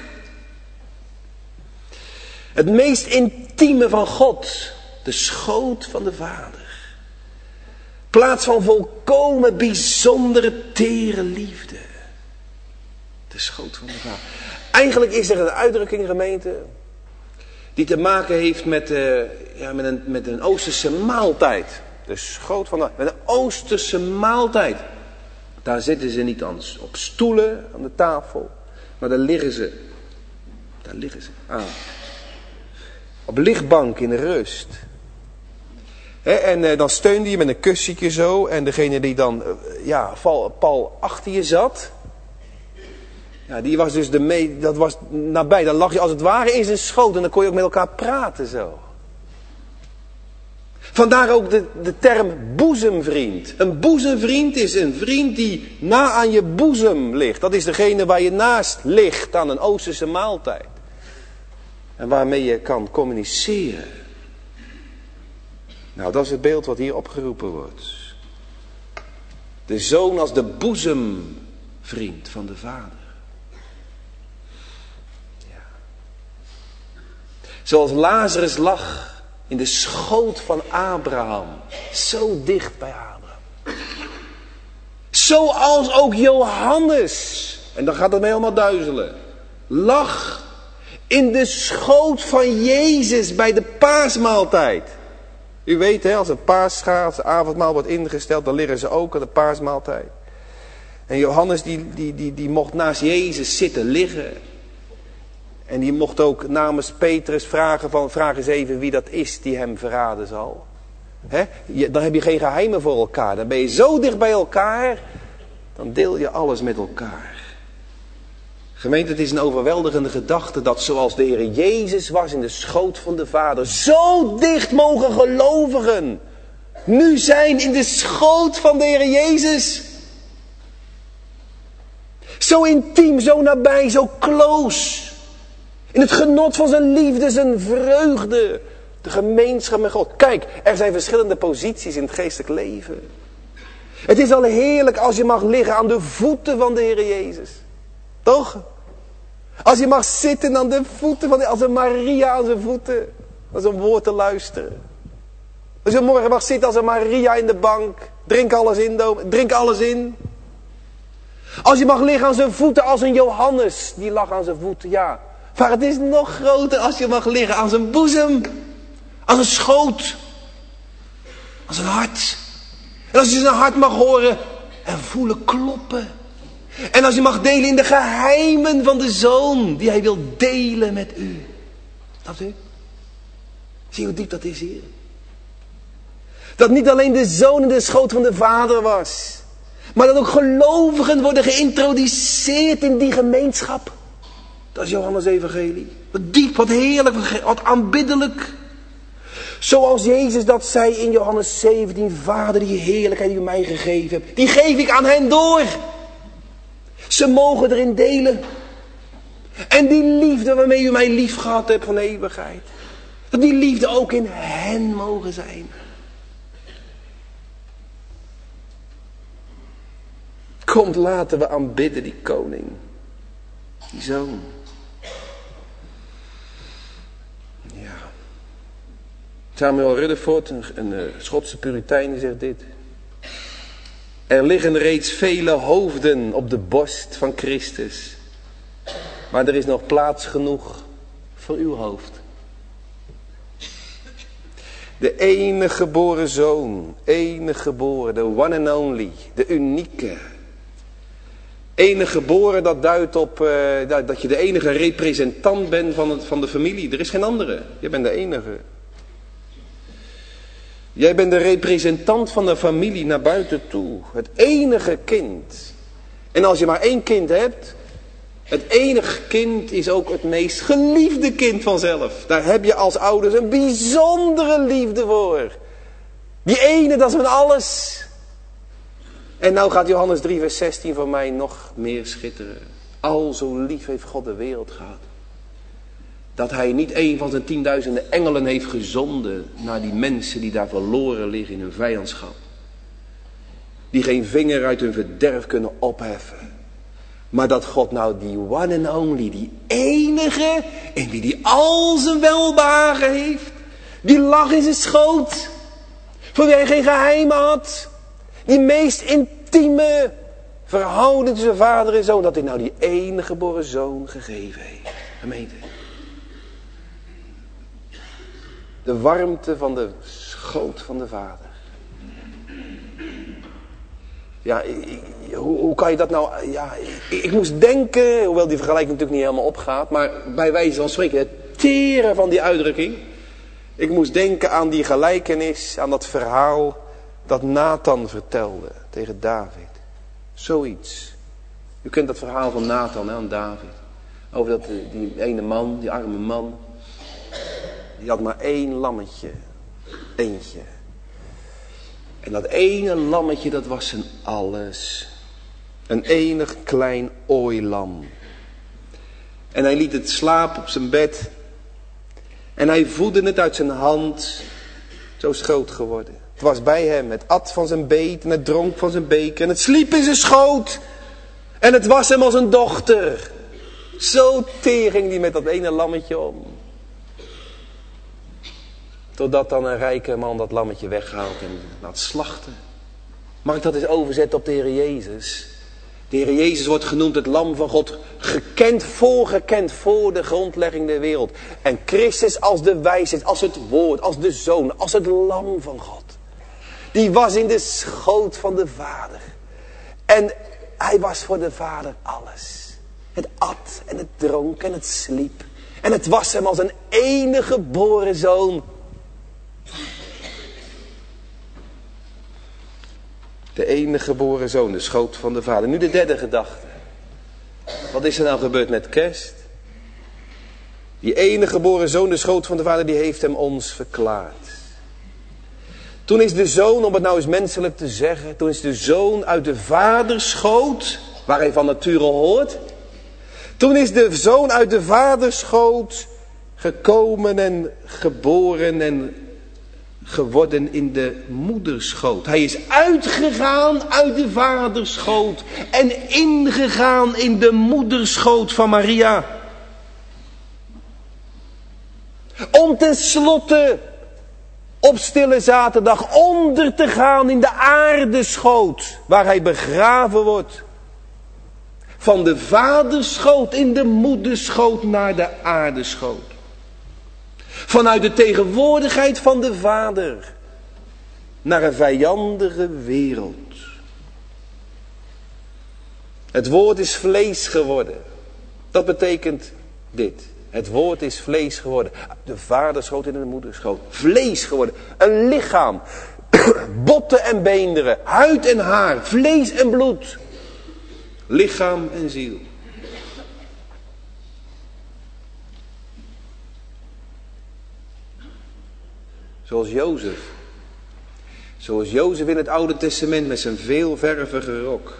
Het meest intieme van God. De schoot van de Vader. Plaats van volkomen bijzondere tere liefde. De schoot van de Vader. Eigenlijk is er een uitdrukking, gemeente, die te maken heeft met een Oosterse maaltijd. De schoot van de Vader. Met een Oosterse maaltijd. Daar zitten ze niet op stoelen aan de tafel. Maar daar liggen ze. Aan. Op lichtbank in de rust. En dan steunde je met een kussentje zo. En degene die dan pal achter je zat. Ja, die was dus dat was nabij. Dan lag je als het ware in zijn schoot. En dan kon je ook met elkaar praten zo. Vandaar ook de term boezemvriend. Een boezemvriend is een vriend die na aan je boezem ligt. Dat is degene waar je naast ligt aan een Oosterse maaltijd. En waarmee je kan communiceren. Nou, dat is het beeld wat hier opgeroepen wordt. De zoon als de boezemvriend van de Vader. Ja. Zoals Lazarus lag in de schoot van Abraham. Zo dicht bij Abraham. Zoals ook Johannes. En dan gaat het mij helemaal duizelen. Lag in de schoot van Jezus bij de paasmaaltijd. U weet, hè, als het paasgaat, als het avondmaal wordt ingesteld, dan liggen ze ook aan de paasmaaltijd. En Johannes die mocht naast Jezus zitten liggen. En die mocht ook namens Petrus vragen vraag eens even wie dat is die hem verraden zal. Hè? Dan heb je geen geheimen voor elkaar. Dan ben je zo dicht bij elkaar, dan deel je alles met elkaar. Gemeente, het is een overweldigende gedachte dat zoals de Heer Jezus was in de schoot van de Vader, zo dicht mogen gelovigen nu zijn in de schoot van de Heer Jezus. Zo intiem, zo nabij, zo close. In het genot van zijn liefde, zijn vreugde. De gemeenschap met God. Kijk, er zijn verschillende posities in het geestelijk leven. Het is al heerlijk als je mag liggen aan de voeten van de Heer Jezus. Toch? Als je mag zitten aan de voeten van als een Maria aan zijn voeten. Dat is een woord te luisteren. Als je morgen mag zitten als een Maria in de bank. Drink alles in, drink alles in. Als je mag liggen aan zijn voeten als een Johannes. Die lag aan zijn voeten, ja. Maar het is nog groter als je mag liggen aan zijn boezem. Als een schoot. Als een hart. En als je zijn hart mag horen en voelen kloppen. En als je mag delen in de geheimen van de Zoon. Die hij wil delen met u. Snapt u? Zie hoe diep dat is hier. Dat niet alleen de Zoon in de schoot van de Vader was. Maar dat ook gelovigen worden geïntroduceerd in die gemeenschap. Dat is Johannes Evangelie. Wat diep, wat heerlijk, wat aanbiddelijk. Zoals Jezus dat zei in Johannes 17. Vader, die heerlijkheid die u mij gegeven hebt, die geef ik aan hen door. Ze mogen erin delen. En die liefde waarmee u mij lief gehad hebt van de eeuwigheid. Dat die liefde ook in hen mogen zijn. Komt, laten we aanbidden die koning. Die Zoon. Ja. Samuel Rutherford, een Schotse Puritein, die zegt dit. Er liggen reeds vele hoofden op de borst van Christus. Maar er is nog plaats genoeg voor uw hoofd. De enige geboren Zoon. Enige geboren, de one and only. De unieke. Enige geboren, dat duidt op dat je de enige representant bent van de familie. Er is geen andere. Je bent de enige. Jij bent de representant van de familie naar buiten toe. Het enige kind. En als je maar één kind hebt. Het enige kind is ook het meest geliefde kind vanzelf. Daar heb je als ouders een bijzondere liefde voor. Die ene, dat is van alles. En nou gaat Johannes 3 vers 16 voor mij nog meer schitteren. Al zo lief heeft God de wereld gehad. Dat hij niet een van zijn 10.000 engelen heeft gezonden naar die mensen die daar verloren liggen in hun vijandschap. Die geen vinger uit hun verderf kunnen opheffen. Maar dat God nou die one and only, die enige, in wie die al zijn welbehagen heeft. Die lag in zijn schoot. Voor wie hij geen geheimen had. Die meest intieme verhouding tussen vader en zoon. Dat hij nou die enige geboren zoon gegeven heeft. Gemeente. De warmte van de schoot van de vader. Ja, hoe kan je dat nou... Ja, ik moest denken, hoewel die vergelijking natuurlijk niet helemaal opgaat. Maar bij wijze van spreken, het teren van die uitdrukking. Ik moest denken aan die gelijkenis, aan dat verhaal dat Nathan vertelde tegen David. Zoiets. U kent dat verhaal van Nathan aan David. Over die ene man, die arme man. Die had maar één lammetje. Eentje. En dat ene lammetje, dat was zijn alles. Een enig klein ooilam. En hij liet het slapen op zijn bed. En hij voedde het uit zijn hand. Zo is het groot geworden. Het was bij hem. Het at van zijn beet en het dronk van zijn beker. En het sliep in zijn schoot. En het was hem als een dochter. Zo teer ging hij met dat ene lammetje om. Totdat dan een rijke man dat lammetje weghaalt en laat slachten. Mag ik dat eens overzetten op de Heer Jezus? De Heer Jezus wordt genoemd het lam van God. Gekend voor de grondlegging der wereld. En Christus als de wijsheid, als het woord, als de zoon, als het lam van God. Die was in de schoot van de Vader. En hij was voor de Vader alles. Het at en het dronk en het sliep. En het was hem als een enige geboren zoon. De enige geboren zoon, de schoot van de Vader. Nu de derde gedachte. Wat is er nou gebeurd met kerst? Die enige geboren zoon, de schoot van de Vader, die heeft hem ons verklaard. Toen is de zoon, om het nou eens menselijk te zeggen, toen is de zoon uit de vaders schoot, waar hij van nature hoort. Toen is de zoon uit de vaders schoot gekomen en geboren en geworden in de moederschoot. Hij is uitgegaan uit de vadersschoot en ingegaan in de moederschoot van Maria. Om tenslotte op stille zaterdag onder te gaan in de aardeschoot waar hij begraven wordt. Van de vadersschoot in de moederschoot naar de aardeschoot. Vanuit de tegenwoordigheid van de Vader naar een vijandige wereld. Het woord is vlees geworden. Dat betekent dit. Het woord is vlees geworden. De vader schoot in de moeder schoot. Vlees geworden. Een lichaam. Botten en beenderen. Huid en haar. Vlees en bloed. Lichaam en ziel. Zoals Jozef. Zoals Jozef in het Oude Testament met zijn veelvervige rok.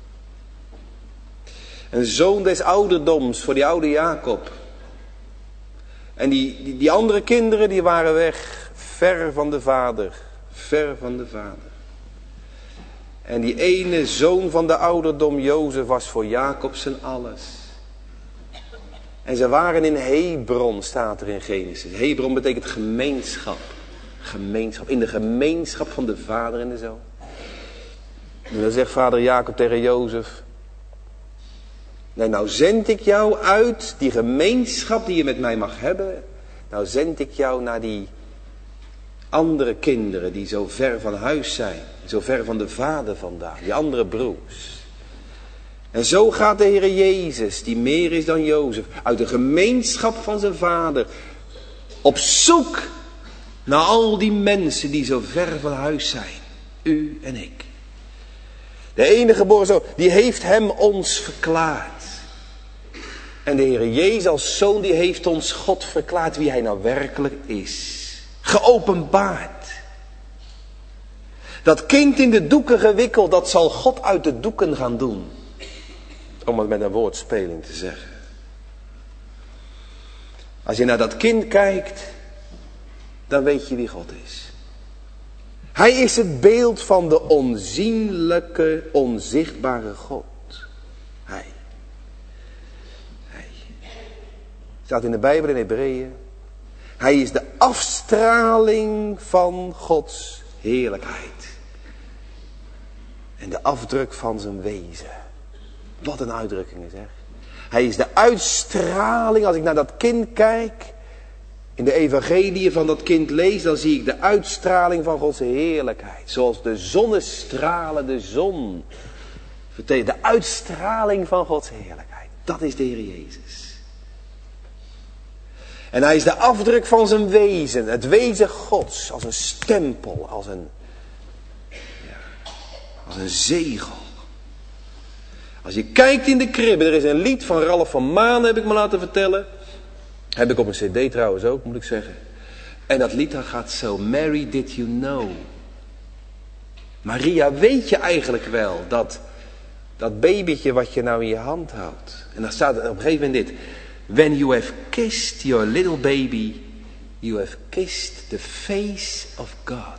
Een zoon des ouderdoms voor die oude Jacob. En die andere kinderen die waren weg. Ver van de vader. Ver van de vader. En die ene zoon van de ouderdom Jozef was voor Jacob zijn alles. En ze waren in Hebron, staat er in Genesis. Hebron betekent gemeenschap. Gemeenschap. In de gemeenschap van de vader en de zoon. En dan zegt vader Jacob tegen Jozef. Nee, nou zend ik jou uit die gemeenschap die je met mij mag hebben. Nou zend ik jou naar die andere kinderen die zo ver van huis zijn. Zo ver van de vader vandaan. Die andere broers. En zo gaat de Heer Jezus, die meer is dan Jozef, uit de gemeenschap van zijn vader. Op zoek naar al die mensen die zo ver van huis zijn. U en ik. De enige geboren zoon, die heeft hem ons verklaard. En de Heer Jezus als zoon, die heeft ons God verklaard wie hij nou werkelijk is. Geopenbaard. Dat kind in de doeken gewikkeld, dat zal God uit de doeken gaan doen. Om het met een woordspeling te zeggen. Als je naar dat kind kijkt, dan weet je wie God is. Hij is het beeld van de onzienlijke, onzichtbare God. Hij. Staat in de Bijbel in Hebreeën. Hij is de afstraling van Gods heerlijkheid. En de afdruk van zijn wezen. Wat een uitdrukking is, zeg. Hij is de uitstraling. Als ik naar dat kind kijk, in de evangelie van dat kind lees, dan zie ik de uitstraling van Gods heerlijkheid. Zoals de zonnestralen, de zon. De uitstraling van Gods heerlijkheid. Dat is de Heer Jezus. En hij is de afdruk van zijn wezen. Het wezen Gods. Als een stempel. Als een zegel. Als je kijkt in de kribbe. Er is een lied van Ralph van Maan, heb ik me laten vertellen. Heb ik op een cd trouwens ook, moet ik zeggen. En dat lied dat gaat zo. Mary, did you know? Maria, weet je eigenlijk wel dat babytje wat je nou in je hand houdt. En dan staat er op een gegeven moment dit. When you have kissed your little baby, you have kissed the face of God.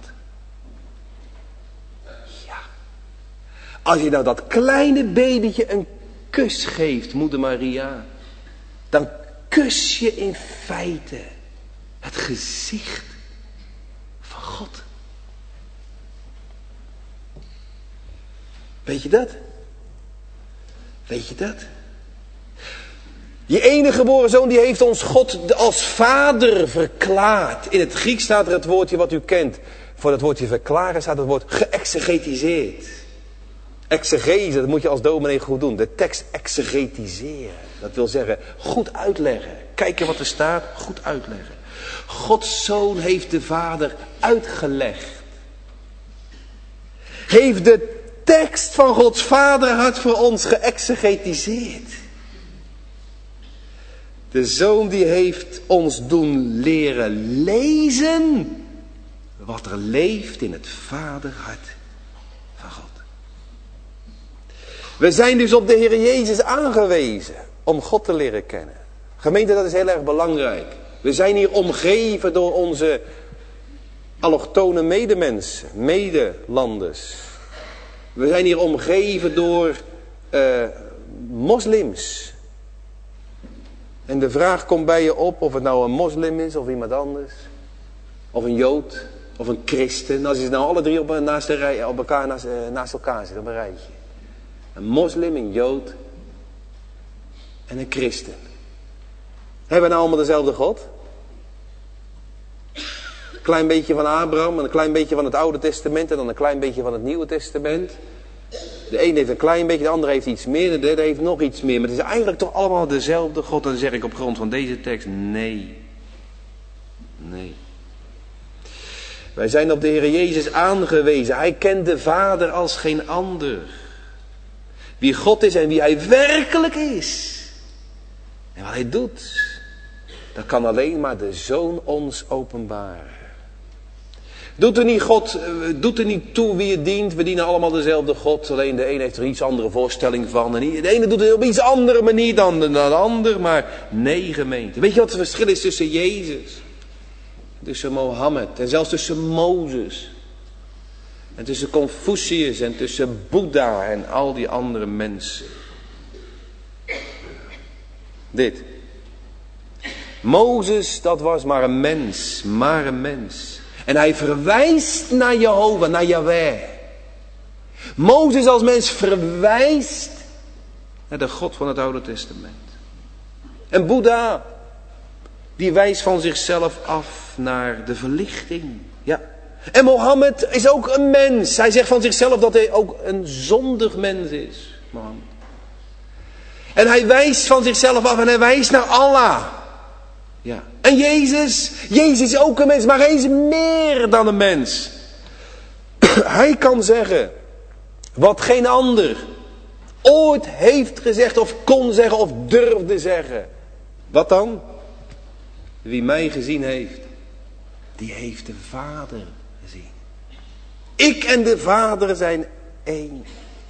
Ja. Als je nou dat kleine babytje een kus geeft, moeder Maria, dan kus je in feite het gezicht van God. Weet je dat? Weet je dat? Die enige geboren zoon die heeft ons God als vader verklaard. In het Grieks staat er het woordje wat u kent. Voor dat woordje verklaren staat het woord geëxegetiseerd. Exegese, dat moet je als dominee goed doen. De tekst exegetiseren. Dat wil zeggen goed uitleggen. Kijken wat er staat, goed uitleggen. Gods zoon heeft de vader uitgelegd. Heeft de tekst van Gods vaderhart voor ons geëxegetiseerd. De zoon die heeft ons doen leren lezen wat er leeft in het vaderhart van God. We zijn dus op de Heer Jezus aangewezen om God te leren kennen. Gemeente, dat is heel erg belangrijk. We zijn hier omgeven door onze allochtone medemensen, medelanders. We zijn hier omgeven door moslims. En de vraag komt bij je op of het nou een moslim is of iemand anders. Of een jood of een christen. Als je nou alle drie naast elkaar zit op een rijtje. Een moslim, een jood en een christen. Hebben we nou allemaal dezelfde God? Een klein beetje van Abraham en een klein beetje van het Oude Testament en dan een klein beetje van het Nieuwe Testament. De een heeft een klein beetje, de ander heeft iets meer, de derde heeft nog iets meer. Maar het is eigenlijk toch allemaal dezelfde God. Dan zeg ik op grond van deze tekst, nee. Nee. Wij zijn op de Heer Jezus aangewezen. Hij kent de Vader als geen ander. Wie God is en wie Hij werkelijk is. En wat Hij doet. Dat kan alleen maar de Zoon ons openbaren. Doet er niet toe wie je dient. We dienen allemaal dezelfde God. Alleen de een heeft er een iets andere voorstelling van. En de ene doet het op een iets andere manier dan de ander. Maar nee, gemeente. Weet je wat het verschil is tussen Jezus? Tussen Mohammed. En zelfs tussen Mozes. En tussen Confucius. En tussen Boeddha. En al die andere mensen. Dit. Mozes, dat was maar een mens. Maar een mens. En hij verwijst naar Jehovah, naar Yahweh. Mozes als mens verwijst naar de God van het Oude Testament. En Boeddha, die wijst van zichzelf af naar de verlichting. Ja. En Mohammed is ook een mens. Hij zegt van zichzelf dat hij ook een zondig mens is. Mohammed. En hij wijst van zichzelf af en hij wijst naar Allah. Ja. En Jezus is ook een mens, maar hij is meer dan een mens. Hij kan zeggen wat geen ander ooit heeft gezegd of kon zeggen of durfde zeggen. Wat dan? Wie mij gezien heeft, die heeft de Vader gezien. Ik en de Vader zijn één.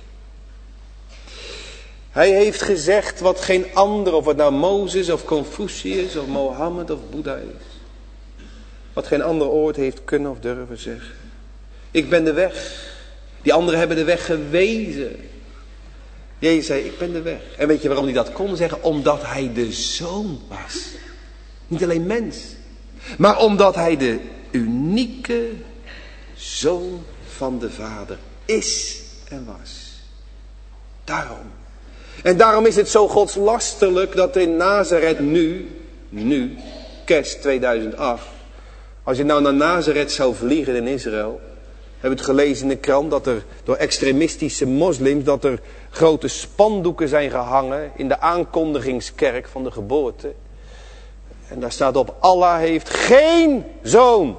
Hij heeft gezegd wat geen ander, of het nou Mozes of Confucius of Mohammed of Boeddha is. Wat geen ander ooit heeft kunnen of durven zeggen. Ik ben de weg. Die anderen hebben de weg gewezen. Jezus zei, ik ben de weg. En weet je waarom hij dat kon zeggen? Omdat hij de Zoon was. Niet alleen mens. Maar omdat hij de unieke Zoon van de Vader is en was. Daarom. En daarom is het zo godslasterlijk dat in Nazareth nu, kerst 2008. Als je nou naar Nazareth zou vliegen in Israël. We hebben het gelezen in de krant dat er door extremistische moslims, dat er grote spandoeken zijn gehangen in de aankondigingskerk van de geboorte. En daar staat op, Allah heeft geen zoon.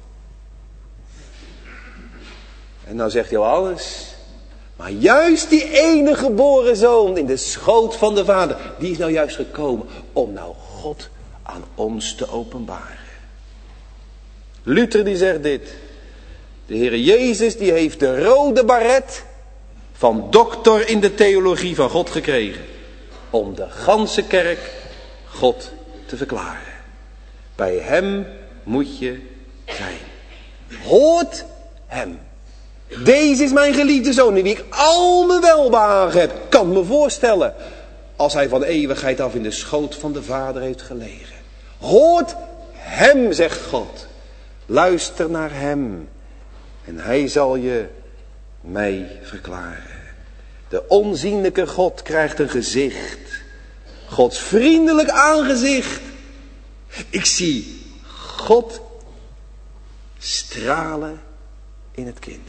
En nou zegt hij al alles. Maar juist die ene geboren zoon in de schoot van de Vader, die is nou juist gekomen om nou God aan ons te openbaren. Luther die zegt dit. De Heer Jezus die heeft de rode baret van doctor in de theologie van God gekregen. Om de ganse kerk God te verklaren. Bij hem moet je zijn. Hoort hem. Deze is mijn geliefde zoon, in wie ik al mijn welbehagen heb. Kan me voorstellen, als hij van eeuwigheid af in de schoot van de Vader heeft gelegen. Hoort hem, zegt God. Luister naar hem. En hij zal je mij verklaren. De onzienlijke God krijgt een gezicht. Gods vriendelijk aangezicht. Ik zie God stralen in het kind.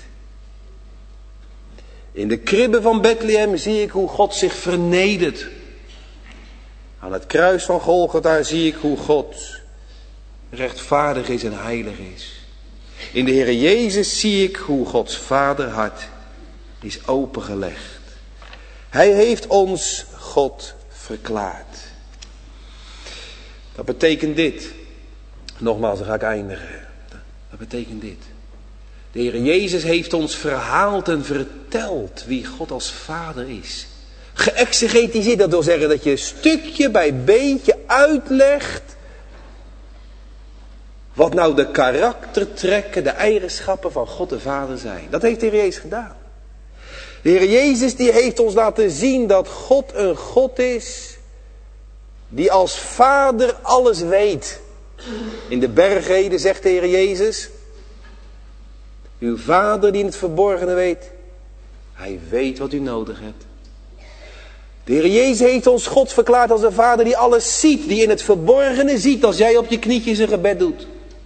In de kribbe van Bethlehem zie ik hoe God zich vernedert. Aan het kruis van Golgotha zie ik hoe God rechtvaardig is en heilig is. In de Heere Jezus zie ik hoe Gods vaderhart is opengelegd. Hij heeft ons God verklaard. Dat betekent dit. Nogmaals, dan ga ik eindigen. Dat betekent dit. De Heere Jezus heeft ons verhaald en verteld wie God als vader is. Geëxegetiseerd, dat wil zeggen dat je stukje bij beetje uitlegt wat nou de karaktertrekken, de eigenschappen van God de Vader zijn. Dat heeft de Heer Jezus gedaan. De Heer Jezus die heeft ons laten zien dat God een God is die als Vader alles weet. In de bergreden zegt de Heer Jezus: uw Vader die in het verborgene weet, hij weet wat u nodig hebt. De Heer Jezus heeft ons God verklaard als een Vader die alles ziet, die in het verborgene ziet als jij op je knietjes een gebed doet.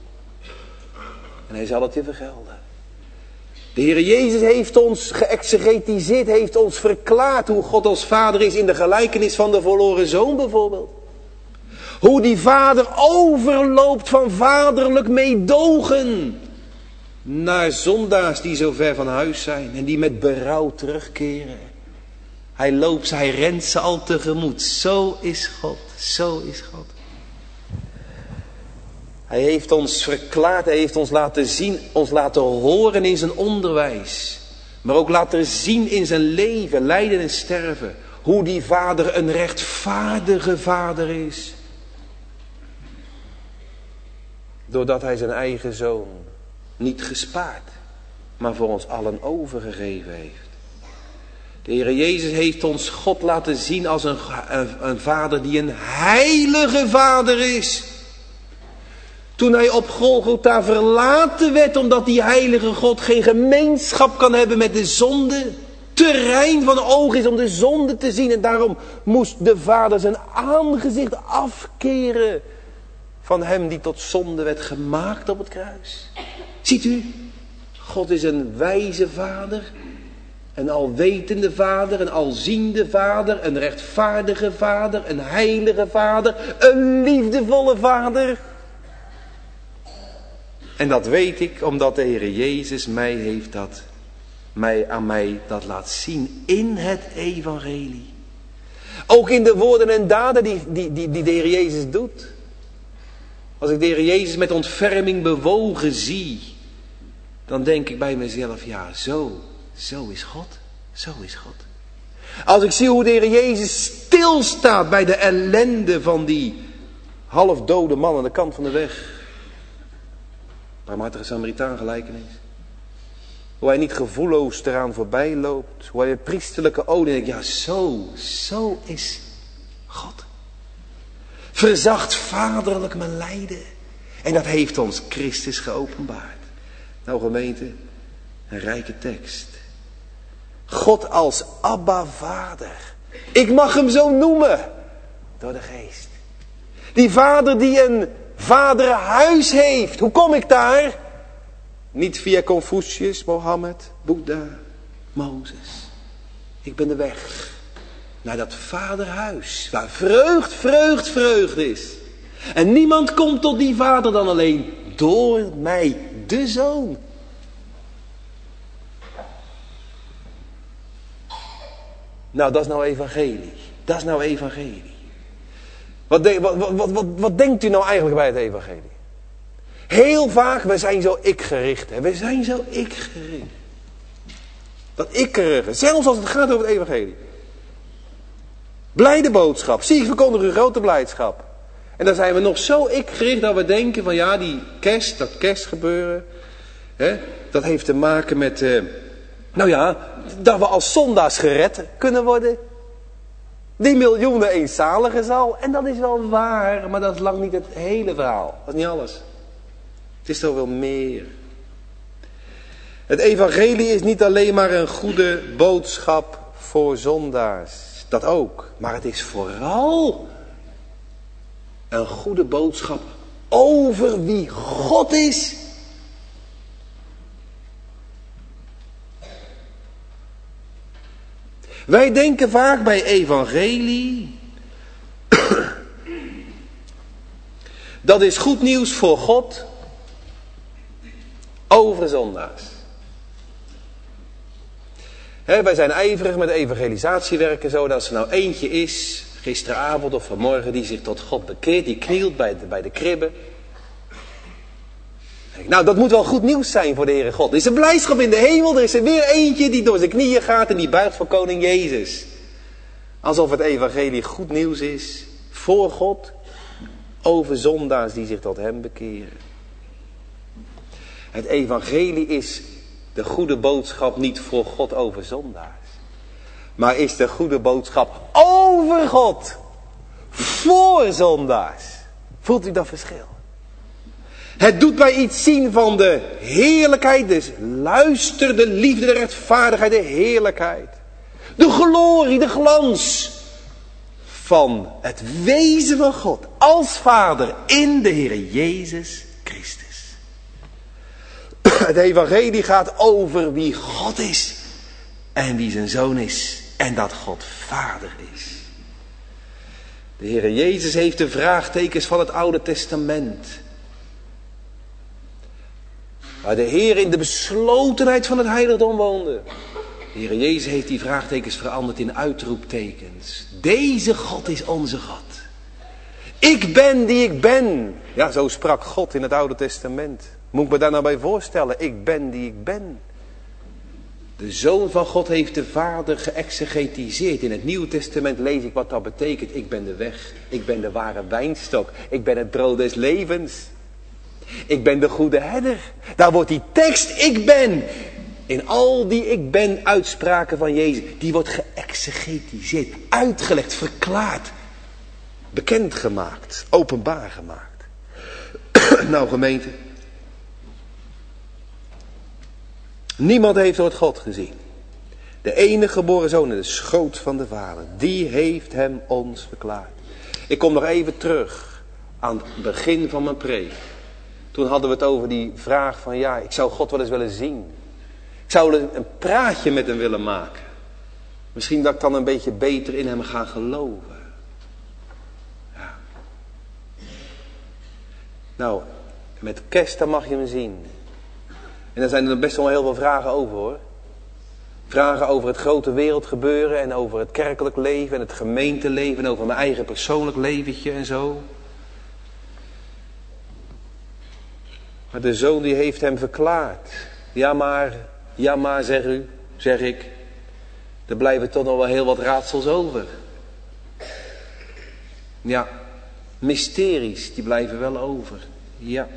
En hij zal het je vergelden. De Heer Jezus heeft ons geëxegetiseerd, heeft ons verklaard hoe God als Vader is in de gelijkenis van de verloren zoon bijvoorbeeld. Hoe die Vader overloopt van vaderlijk meedogen naar zondaars die zo ver van huis zijn en die met berouw terugkeren. Hij rent ze al tegemoet. Zo is God, zo is God. Hij heeft ons verklaard, hij heeft ons laten zien, ons laten horen in zijn onderwijs. Maar ook laten zien in zijn leven, lijden en sterven. Hoe die Vader een rechtvaardige Vader is. Doordat hij zijn eigen zoon niet gespaard, maar voor ons allen overgegeven heeft. De Heer Jezus heeft ons God laten zien als een Vader die een heilige Vader is. Toen hij op Golgotha verlaten werd omdat die heilige God geen gemeenschap kan hebben met de zonde. Te rein van oog is om de zonde te zien. En daarom moest de Vader zijn aangezicht afkeren van hem die tot zonde werd gemaakt op het kruis. Ziet u, God is een wijze Vader. Een alwetende Vader, een alziende Vader, een rechtvaardige Vader, een heilige Vader, een liefdevolle Vader. En dat weet ik omdat de Heer Jezus aan mij dat laat zien in het evangelie. Ook in de woorden en daden die de Heer Jezus doet. Als ik de Heer Jezus met ontferming bewogen zie, dan denk ik bij mezelf, ja, zo is God. Zo is God. Als ik zie hoe de Heer Jezus stilstaat bij de ellende van die halfdode man aan de kant van de weg. Barmhartige Samaritaan gelijkenis. Hoe hij niet gevoelloos eraan voorbij loopt. Hoe hij een priesterlijke ode denkt. Ja, zo is God. Verzacht vaderlijk mijn lijden. En dat heeft ons Christus geopenbaard. Nou gemeente, een rijke tekst. God als Abba Vader. Ik mag hem zo noemen. Door de Geest. Die Vader die een vaderhuis heeft. Hoe kom ik daar? Niet via Confucius, Mohammed, Boeddha, Mozes. Ik ben de weg naar dat vaderhuis. Waar vreugd is. En niemand komt tot die Vader dan alleen door mij, de Zoon. Nou, dat is nou evangelie. Dat is nou evangelie. Wat denkt u nou eigenlijk bij het evangelie? Heel vaak, we zijn zo ik-gericht. Hè? We zijn zo ik-gericht. Dat ik-gerige. Zelfs als het gaat over het evangelie. Blijde boodschap. Zie, ik verkondig u grote blijdschap. En dan zijn we nog zo ik-gericht dat we denken van ja, die kerst, dat kerstgebeuren. Hè, dat heeft te maken met, dat we als zondaars gered kunnen worden. Die miljoenen eenzalige zal. En dat is wel waar, maar dat is lang niet het hele verhaal. Dat is niet alles. Het is toch wel meer. Het evangelie is niet alleen maar een goede boodschap voor zondaars. Dat ook. Maar het is vooral een goede boodschap over wie God is. Wij denken vaak bij evangelie, dat is goed nieuws voor God over zondaars. Wij zijn ijverig met evangelisatiewerk en zo. Dat als er nou eentje is, gisteravond of vanmorgen, die zich tot God bekeert, die knielt bij de kribbe. Nou, dat moet wel goed nieuws zijn voor de Heere God. Er is een blijdschap in de hemel, er is er weer eentje die door zijn knieën gaat en die buigt voor koning Jezus. Alsof het evangelie goed nieuws is voor God over zondaars die zich tot hem bekeren. Het evangelie is de goede boodschap niet voor God over zondaars. Maar is de goede boodschap over God voor zondaars. Voelt u dat verschil? Het doet mij iets zien van de heerlijkheid, dus luister, de liefde, de rechtvaardigheid, de heerlijkheid. De glorie, de glans van het wezen van God als Vader in de Heere Jezus Christus. Het evangelie gaat over wie God is en wie zijn Zoon is en dat God Vader is. De Heere Jezus heeft de vraagtekens van het Oude Testament, waar de Heer in de beslotenheid van het heiligdom woonde. De Heer Jezus heeft die vraagtekens veranderd in uitroeptekens. Deze God is onze God. Ik ben die ik ben. Ja, zo sprak God in het Oude Testament. Moet ik me daar nou bij voorstellen? Ik ben die ik ben. De Zoon van God heeft de Vader geëxegetiseerd. In het Nieuwe Testament lees ik wat dat betekent. Ik ben de weg. Ik ben de ware wijnstok. Ik ben het brood des levens. Ik ben de goede herder. Daar wordt die tekst ik ben. In al die ik ben uitspraken van Jezus. Die wordt geëxegetiseerd. Uitgelegd, verklaard. Bekendgemaakt. Openbaar gemaakt. Nou gemeente. Niemand heeft ooit God gezien. De enige geboren zoon in de schoot van de Vader. Die heeft hem ons verklaard. Ik kom nog even terug aan het begin van mijn preek. Toen hadden we het over die vraag van ja, ik zou God wel eens willen zien. Ik zou een praatje met hem willen maken. Misschien dat ik dan een beetje beter in hem ga geloven. Ja. Nou, met kerst dan mag je hem zien. En daar zijn er best wel heel veel vragen over hoor. Vragen over het grote wereldgebeuren en over het kerkelijk leven en het gemeenteleven en over mijn eigen persoonlijk leventje en zo. Maar de Zoon die heeft hem verklaard. Ja maar zeg ik. Er blijven toch nog wel heel wat raadsels over. Ja, mysteries die blijven wel over. Ja.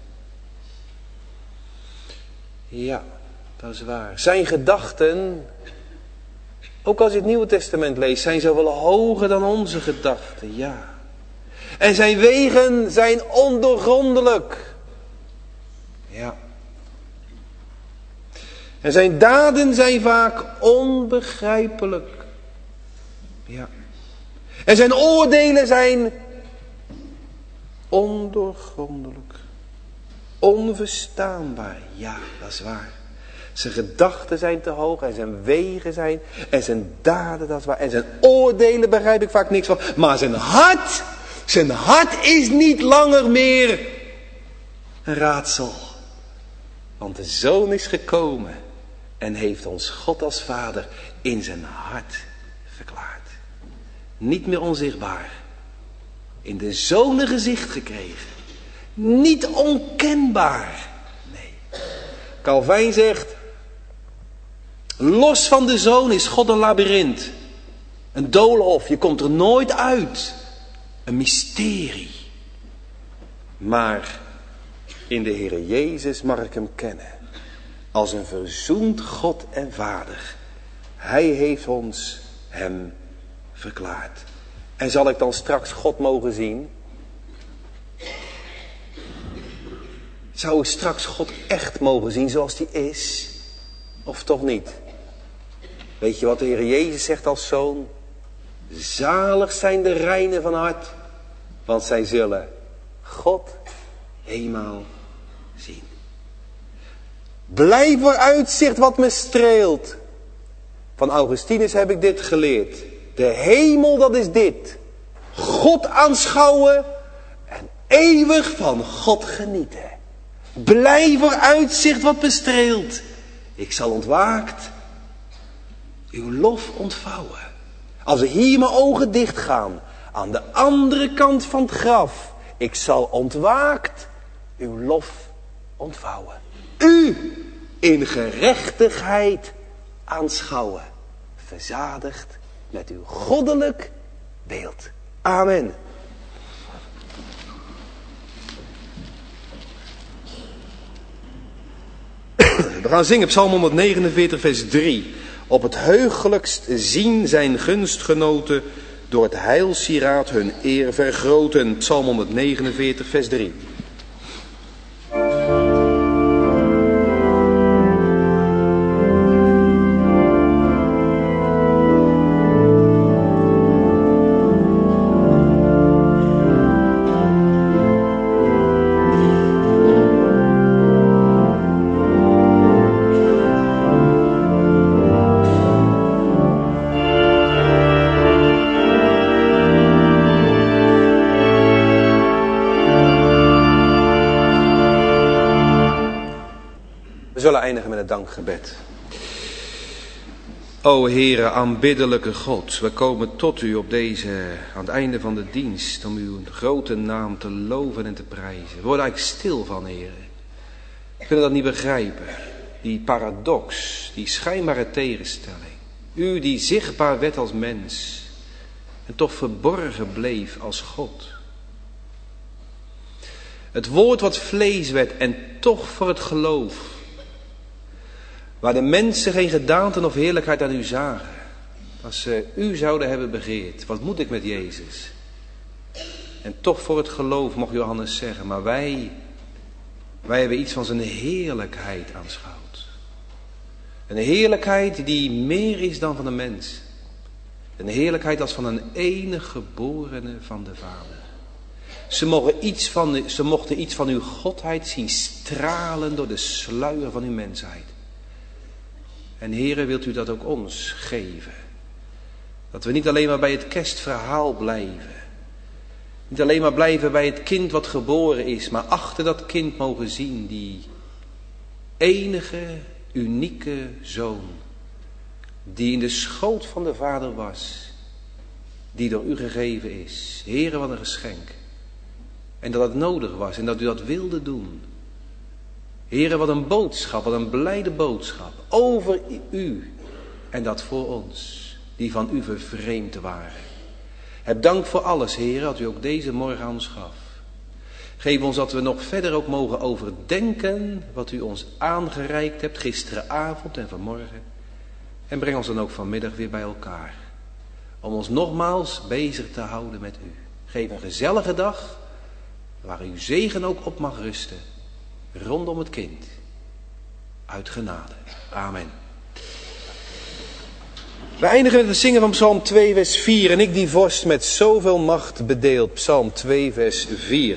Ja, dat is waar. Zijn gedachten, ook als je het Nieuwe Testament leest, zijn zo wel hoger dan onze gedachten. Ja. En zijn wegen zijn ondoorgrondelijk. Ja. En zijn daden zijn vaak onbegrijpelijk. Ja. En zijn oordelen zijn ondoorgrondelijk. Onverstaanbaar. Ja, dat is waar. Zijn gedachten zijn te hoog en zijn wegen zijn en zijn daden, dat is waar. En zijn oordelen begrijp ik vaak niks van. Maar zijn hart is niet langer meer een raadsel. Want de Zoon is gekomen en heeft ons God als Vader in zijn hart verklaard. Niet meer onzichtbaar. In de Zoon een gezicht gekregen. Niet onkenbaar. Nee. Calvijn zegt, los van de Zoon is God een labyrint. Een doolhof, je komt er nooit uit. Een mysterie. Maar in de Heere Jezus mag ik hem kennen. Als een verzoend God en Vader. Hij heeft ons hem verklaard. En zal ik dan straks God mogen zien? Zou ik straks God echt mogen zien zoals hij is? Of toch niet? Weet je wat de Heer Jezus zegt als zoon? Zalig zijn de reinen van hart, want zij zullen God eenmaal zien. Blij vooruitzicht wat me streelt. Van Augustinus heb ik dit geleerd. De hemel, dat is dit. God aanschouwen en eeuwig van God genieten. Blij vooruitzicht wat me streelt. Ik zal ontwaakt uw lof ontvouwen. Als hier mijn ogen dicht gaan, aan de andere kant van het graf. Ik zal ontwaakt uw lof ontvouwen. U in gerechtigheid aanschouwen. Verzadigd met uw goddelijk beeld. Amen. We gaan zingen Psalm 149 vers 3. Op het heugelijkst zien zijn gunstgenoten door het heilsieraad hun eer vergroten. Psalm 149 vers 3. We zullen eindigen met het dankgebed. O Heere, aanbiddelijke God, we komen tot u op aan het einde van de dienst om uw grote naam te loven en te prijzen. We worden eigenlijk stil van, Heere. We kunnen dat niet begrijpen. Die paradox, die schijnbare tegenstelling. U die zichtbaar werd als mens en toch verborgen bleef als God. Het woord wat vlees werd en toch voor het geloof. Waar de mensen geen gedaante of heerlijkheid aan u zagen. Als ze u zouden hebben begeerd. Wat moet ik met Jezus? En toch voor het geloof mocht Johannes zeggen. Maar wij hebben iets van zijn heerlijkheid aanschouwd. Een heerlijkheid die meer is dan van een mens. Een heerlijkheid als van een enige geborene van de Vader. Ze mochten iets van uw godheid zien stralen door de sluier van uw mensheid. En Heere, wilt u dat ook ons geven? Dat we niet alleen maar bij het kerstverhaal blijven. Niet alleen maar blijven bij het kind wat geboren is. Maar achter dat kind mogen zien die enige, unieke zoon. Die in de schoot van de Vader was. Die door u gegeven is. Heere, wat een geschenk. En dat het nodig was en dat u dat wilde doen. Heere, wat een boodschap, wat een blijde boodschap over u en dat voor ons, die van u vervreemd waren. Heb dank voor alles, Heere, dat u ook deze morgen aan ons gaf. Geef ons dat we nog verder ook mogen overdenken wat u ons aangereikt hebt gisteravond en vanmorgen. En breng ons dan ook vanmiddag weer bij elkaar. Om ons nogmaals bezig te houden met u. Geef een gezellige dag waar uw zegen ook op mag rusten. Rondom het kind. Uit genade. Amen. We eindigen met het zingen van Psalm 2 vers 4. En ik die vorst met zoveel macht bedeeld. Psalm 2 vers 4.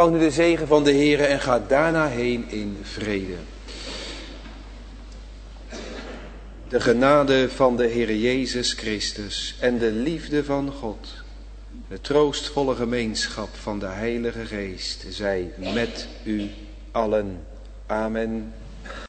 Ontvang nu de zegen van de Heere en ga daarna heen in vrede. De genade van de Heere Jezus Christus en de liefde van God, de troostvolle gemeenschap van de Heilige Geest, zij met u allen. Amen.